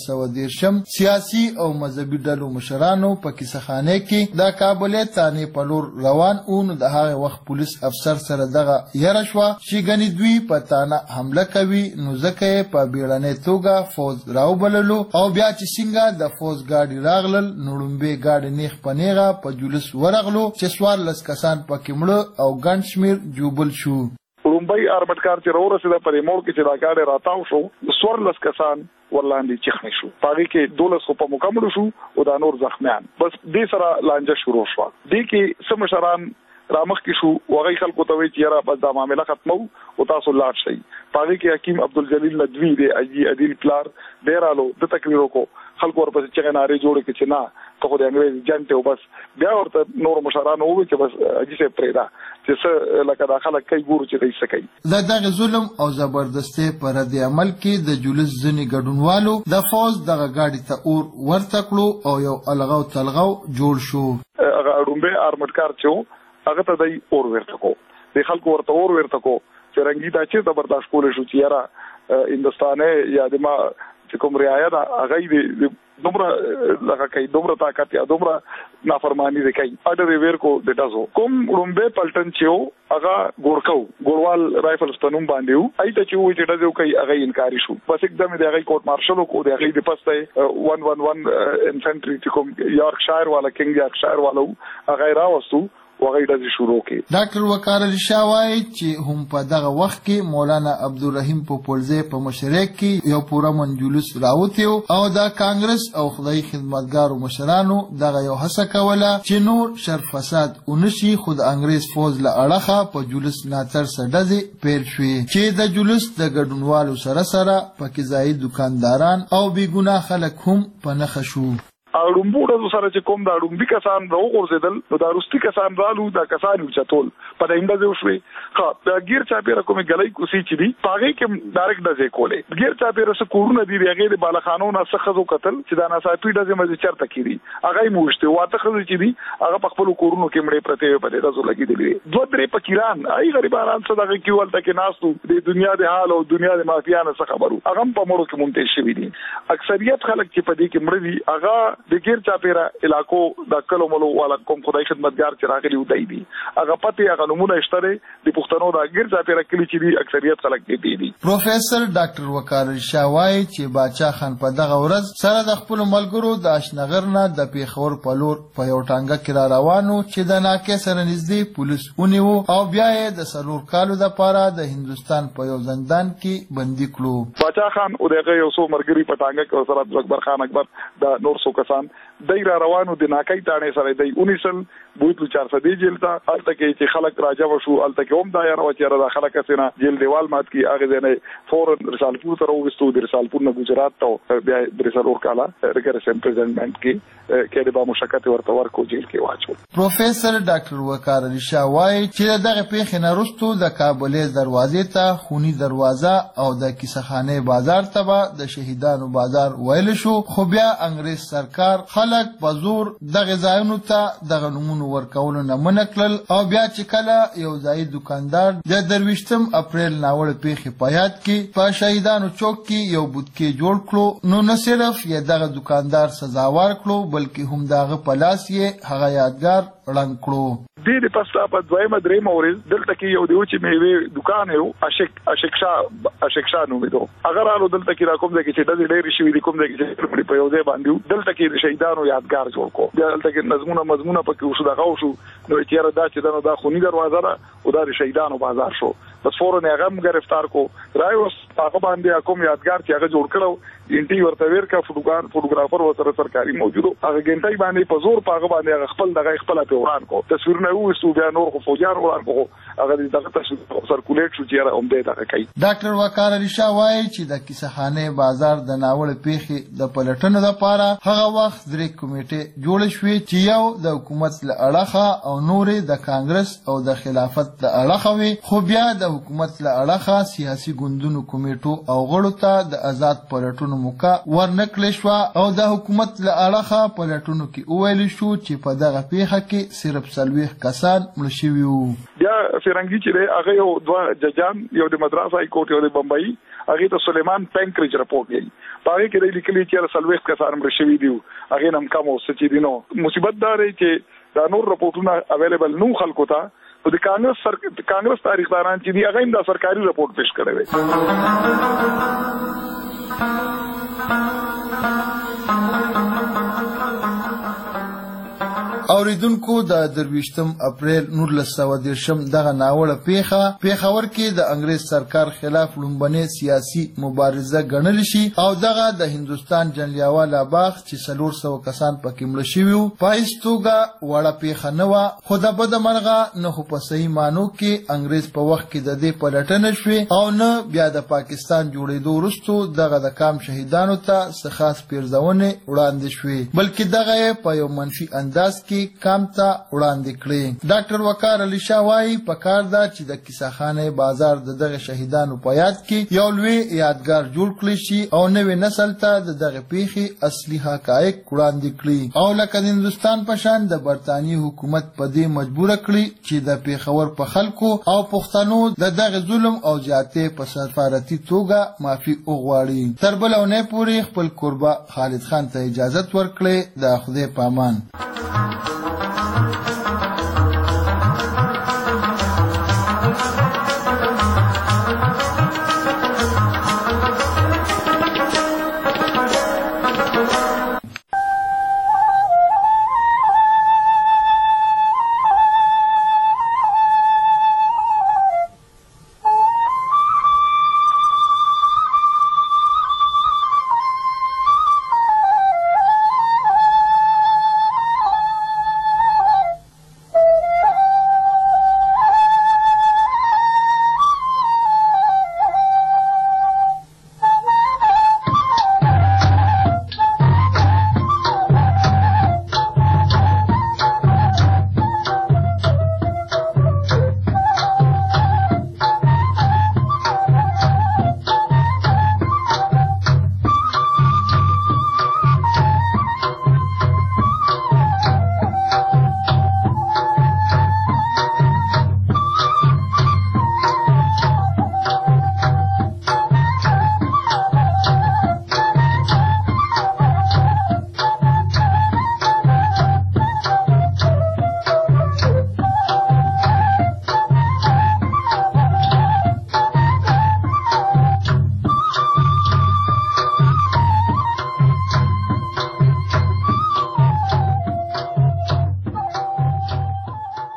1913 سیاسي او مذهبي ډلو مشرانو په کیسخانه کې د کابل تانی په لور روان اون د هغه وخت پولیس افسر سره دغه یره شو چې غني دوی په تانه حمله کوي نو ځکه په بیړنۍ توګه فوج راوبللو او بیا چې څنګه د فوج گاډي راغلل نړمبه گاډي نیخ پنیغه په جلوس ورغلو چې سوار لس کسان پکې مړه او ګڼ شمیر جوبل شو رومبای ارمټکار چې ورسېده په موړ کې چې دا کاډه راتاو شو سورلس کسان ورلاندې چخنی شو پاږي کې 12 په مکمل شو او دا نور زخمیان بس دې سره لانجه شروع شو دې کې سمشران رامخ کې شو وغي خلکو ته وی چې را بس دا معاملې ختمو او تاسو لاړ شئ پاږي کې حکیم عبدالجلیل ندوی دی اجي عدیل پلار ډیرالو د تقریرو کو خلکو ورپسې چې ناري جوړ کې چې نه ته د انګريز جنټ او بس بیا ورته نور مشرانو وی چې بس اجي سه پرېدا چې څه لکه داخله کوي ګورو چې دای سکی دغه ظلم او زبردستي پر د عمل کې د جلوس ځنی ګډونوالو د فوز دغه گاډي ته اور ورته کړو او یو الغاو تلغاو جوړ شو هغه رومبه ارمټکار چې هغه ته دای اور ورته کو د خلکو ورته اور ورته کو چې رنګي دا چې زبردست کول شو چې یاره هندستانه یا د ما چې کوم رعایا دا هغه د دومره لکه کوي دومره طاقت یا دومره نافرمانی دي کوي اډر ویر کو دټازو کوم رومبه پلټن چې هغه ګورکو ګوروال رائفلز پنوم باندې ایته چې وې چې دغه کوي هغه انکاری شو بس एकदम د هغه کوټ مارشل کو د هغه د پسته 111 انفنټری چې کوم یارکشایر والا کینګ یارکشایر والو هغه راوستو وغیرہ شروع کړي ډاکټر وقار علي شاه وايي چې هم په دغه وخت کې مولانا عبدالرحیم پوپلزی په مشرک کې یو پورا منجلوس راوتیو او د کانګرس او خدای خدمتګارو مشرانو دغه یو هڅه کوله چې نور شر فساد ونشي خود انګريز فوج له اړخه په جلوس ناتر سډزي پیل شوې چې د جلوس د ګډونوالو سره پکې ځای دکانداران او بی ګناه خلک هم په نخښو اړومبو ډزو سره چې کوم د اړومبي کسان راوغورځېدل نو دا وروستي کسان رالو دا کسان اوچتول په دې ډزې وشوې د ګیر چاپېره کومې ګلۍ کوسي چې دي په هغې کې ډایرکټ ډزې کولې ګیر چاپېره څه کورونه دي د هغې د بالخانو نه څه ښځو کتل چې دا ناڅاپي ډزې مزې چېرته کېدي هغه یې موشتې واته ښځې چې دي هغه په خپلو کورونو کې مړې پرتې وې په دې ډزو لګېدلې وې 2-3 فقیران ای غریبانان څه دغه کې هلته کې ناست وو د دنیا د حال او دنیا د مافیا نه څه خبر وو هغه هم په مړو کې منتج شوي دي اکثریت خلک چې په دې کې مړه دي هغه د ګیر چاپېره علاقو د کلو ملو والا کوم خدای خدمتګار چې راغلي وو دی هغه پته هغه نمونه شته د پښتنو د ګیر چاپېره کلی چې دي اکثریت خلک دي پروفیسور ډاکټر وقار شاوای چې باچا خان په دغه ورځ سره د خپل ملګرو د اشنغر نه د پیښور په لور په یو ټانګه کې را روانو چې د ناکې سره نږدې پولیس ونیو او بیا یې د 4 کالو دپاره د هندوستان په یو زندان کې بندي کړو باچا خان او دغه یو څو مرګري په ټانګه کې سره اکبر خان اکبر د نور څو کسان دای را روانو د ناکې تاڼې سره دی اونیسل بوتلو 400 جیل ته الته کې چې خلک راجو شو الته کې هم دا یاره و چې را خلک اسنه جیل دیوال مات کی هغه نه فورن رسالپور ته وروستو د رسالپور نه گجرات ته بیا د رسالور کالا رګر سمپرزنټمنت کې د با مشکات ورته ورکو جیل کې واچو پروفیسور ډاکټر وقار علي شاه وایي چې دغه پیښې نه وروسته د کابلې دروازې ته خونی دروازه او د کیسهخانه بازار ته د شهیدانو بازار ویل شو خو بیا انګريز سرکار خلک په زور دغه ځایونو ته دغه نمونه ورکول نه منکل او بیا چې کله یو ځای دکاندار د 23 اپریل ناوړ پیښې په یاد کې په شهیدانو چوک کې یو بوتکې جوړ کړو نو نه صرف یې دغه دکاندار سزاوار کړو بلکې هم دغه پلاس یې هغه یادګار رنګ کړو د پستا په دویمه درې مورز دلته کې یو دیو چې میوه دکان یو اشکشا نو میدو اگر الو دلته کې را کوم ځای کې چې د ډېر شي د کوم ځای کې چې په یو ځای باندې دلته کې د شهیدانو یادګار جوړ کو دلته کې مضمونه پکې وشو دغه وشو نو چې دا چې دا خونی دروازه ده او د شهیدانو بازار شو بس فورن هغه هم گرفتار کو رايوس هغه باندې کوم یادګار چې هغه جوړ کړو انټي ورته ورکا فوټوګرافر وسره سرکاري موجودو هغه ګنټای باندې په زور پاغه باندې خپل دغه خپل په وران کو تصویرونه وستو بیا نور خو فوجان وران کو هغه دغه تصویر سرکولیټ شو چې را هم دې دغه کوي ډاکټر وقار علي شاه وایي چې د کیسهخانه بازار د ناوړ پیښې د پلټنو لپاره هغه وخت درې کمیټې جوړ شوې چې یو د حکومت له اړخه او نورې د کانګرس او د خلافت له اړخه وي خو بیا د حکومت له اړخه سیاسي ګوندونو کمیټو او غړو ته د آزاد پلټنو موقع ورنکړل شو او د حکومت له اړخه پلټنو کې وویل شو چې په دغه پیښه کې صرف 40 کسان مړ شوي وو بیا فرنګي چې هغه یو دوه ججان یو د مدراس های کورټ یو د بمبئی هغه ته سلیمان پینکریج رپورټ دی هغه کې لیکلي چې 40 کسان مړ شوي دي هغه نم کوم څه چې دینو مصیبت دار چې دا نور رپورټونه اویلیبل نو خلکو ته په د کانګرس تاریخداران چې دی هغه هم د سرکاري رپورټ پیش کړی وي اوریدونکو د 23 اپریل 1913 دغه ناوړه پیښه پیښور کې د انګريز سرکار خلاف لومبنه سیاسي مبارزه ګڼل شي او دغه د هندستان جنلیاواله باغ چې 400 کسان پکې مړ شوي وو پایستوګه وړه پیښه نه و خو د بده مرغه نه خو په صحیح مانو کې انګريز په وخت کې د دې پلټنه شوې او نه بیا د پاکستان جوړېدو وروسته دغه د کام شهیدانو ته څه خاص پیرزونه وړاندې شوې بلکې دغه په یو منفي انداز کې کام ته وړاندې کړي ډاکټر وقار علي شاه وایي پکار ده چې د کیسهخانه بازار دغه شهیدانو په یاد کې یو لوی یادګار جوړ کړي شي او نوې نسل ته دغه پیښې اصلي حقایق وړاندې کړي او لکه د هندستان په شان د برتانیې حکومت په دې مجبور کړي چې د پیښور په خلکو او پښتنو دغه ظلم او جاتې په سفارتي توګه معافي وغواړي تر بلونه پورې خپل قربا خالد خان ته اجازه ورکړي د خدای پامان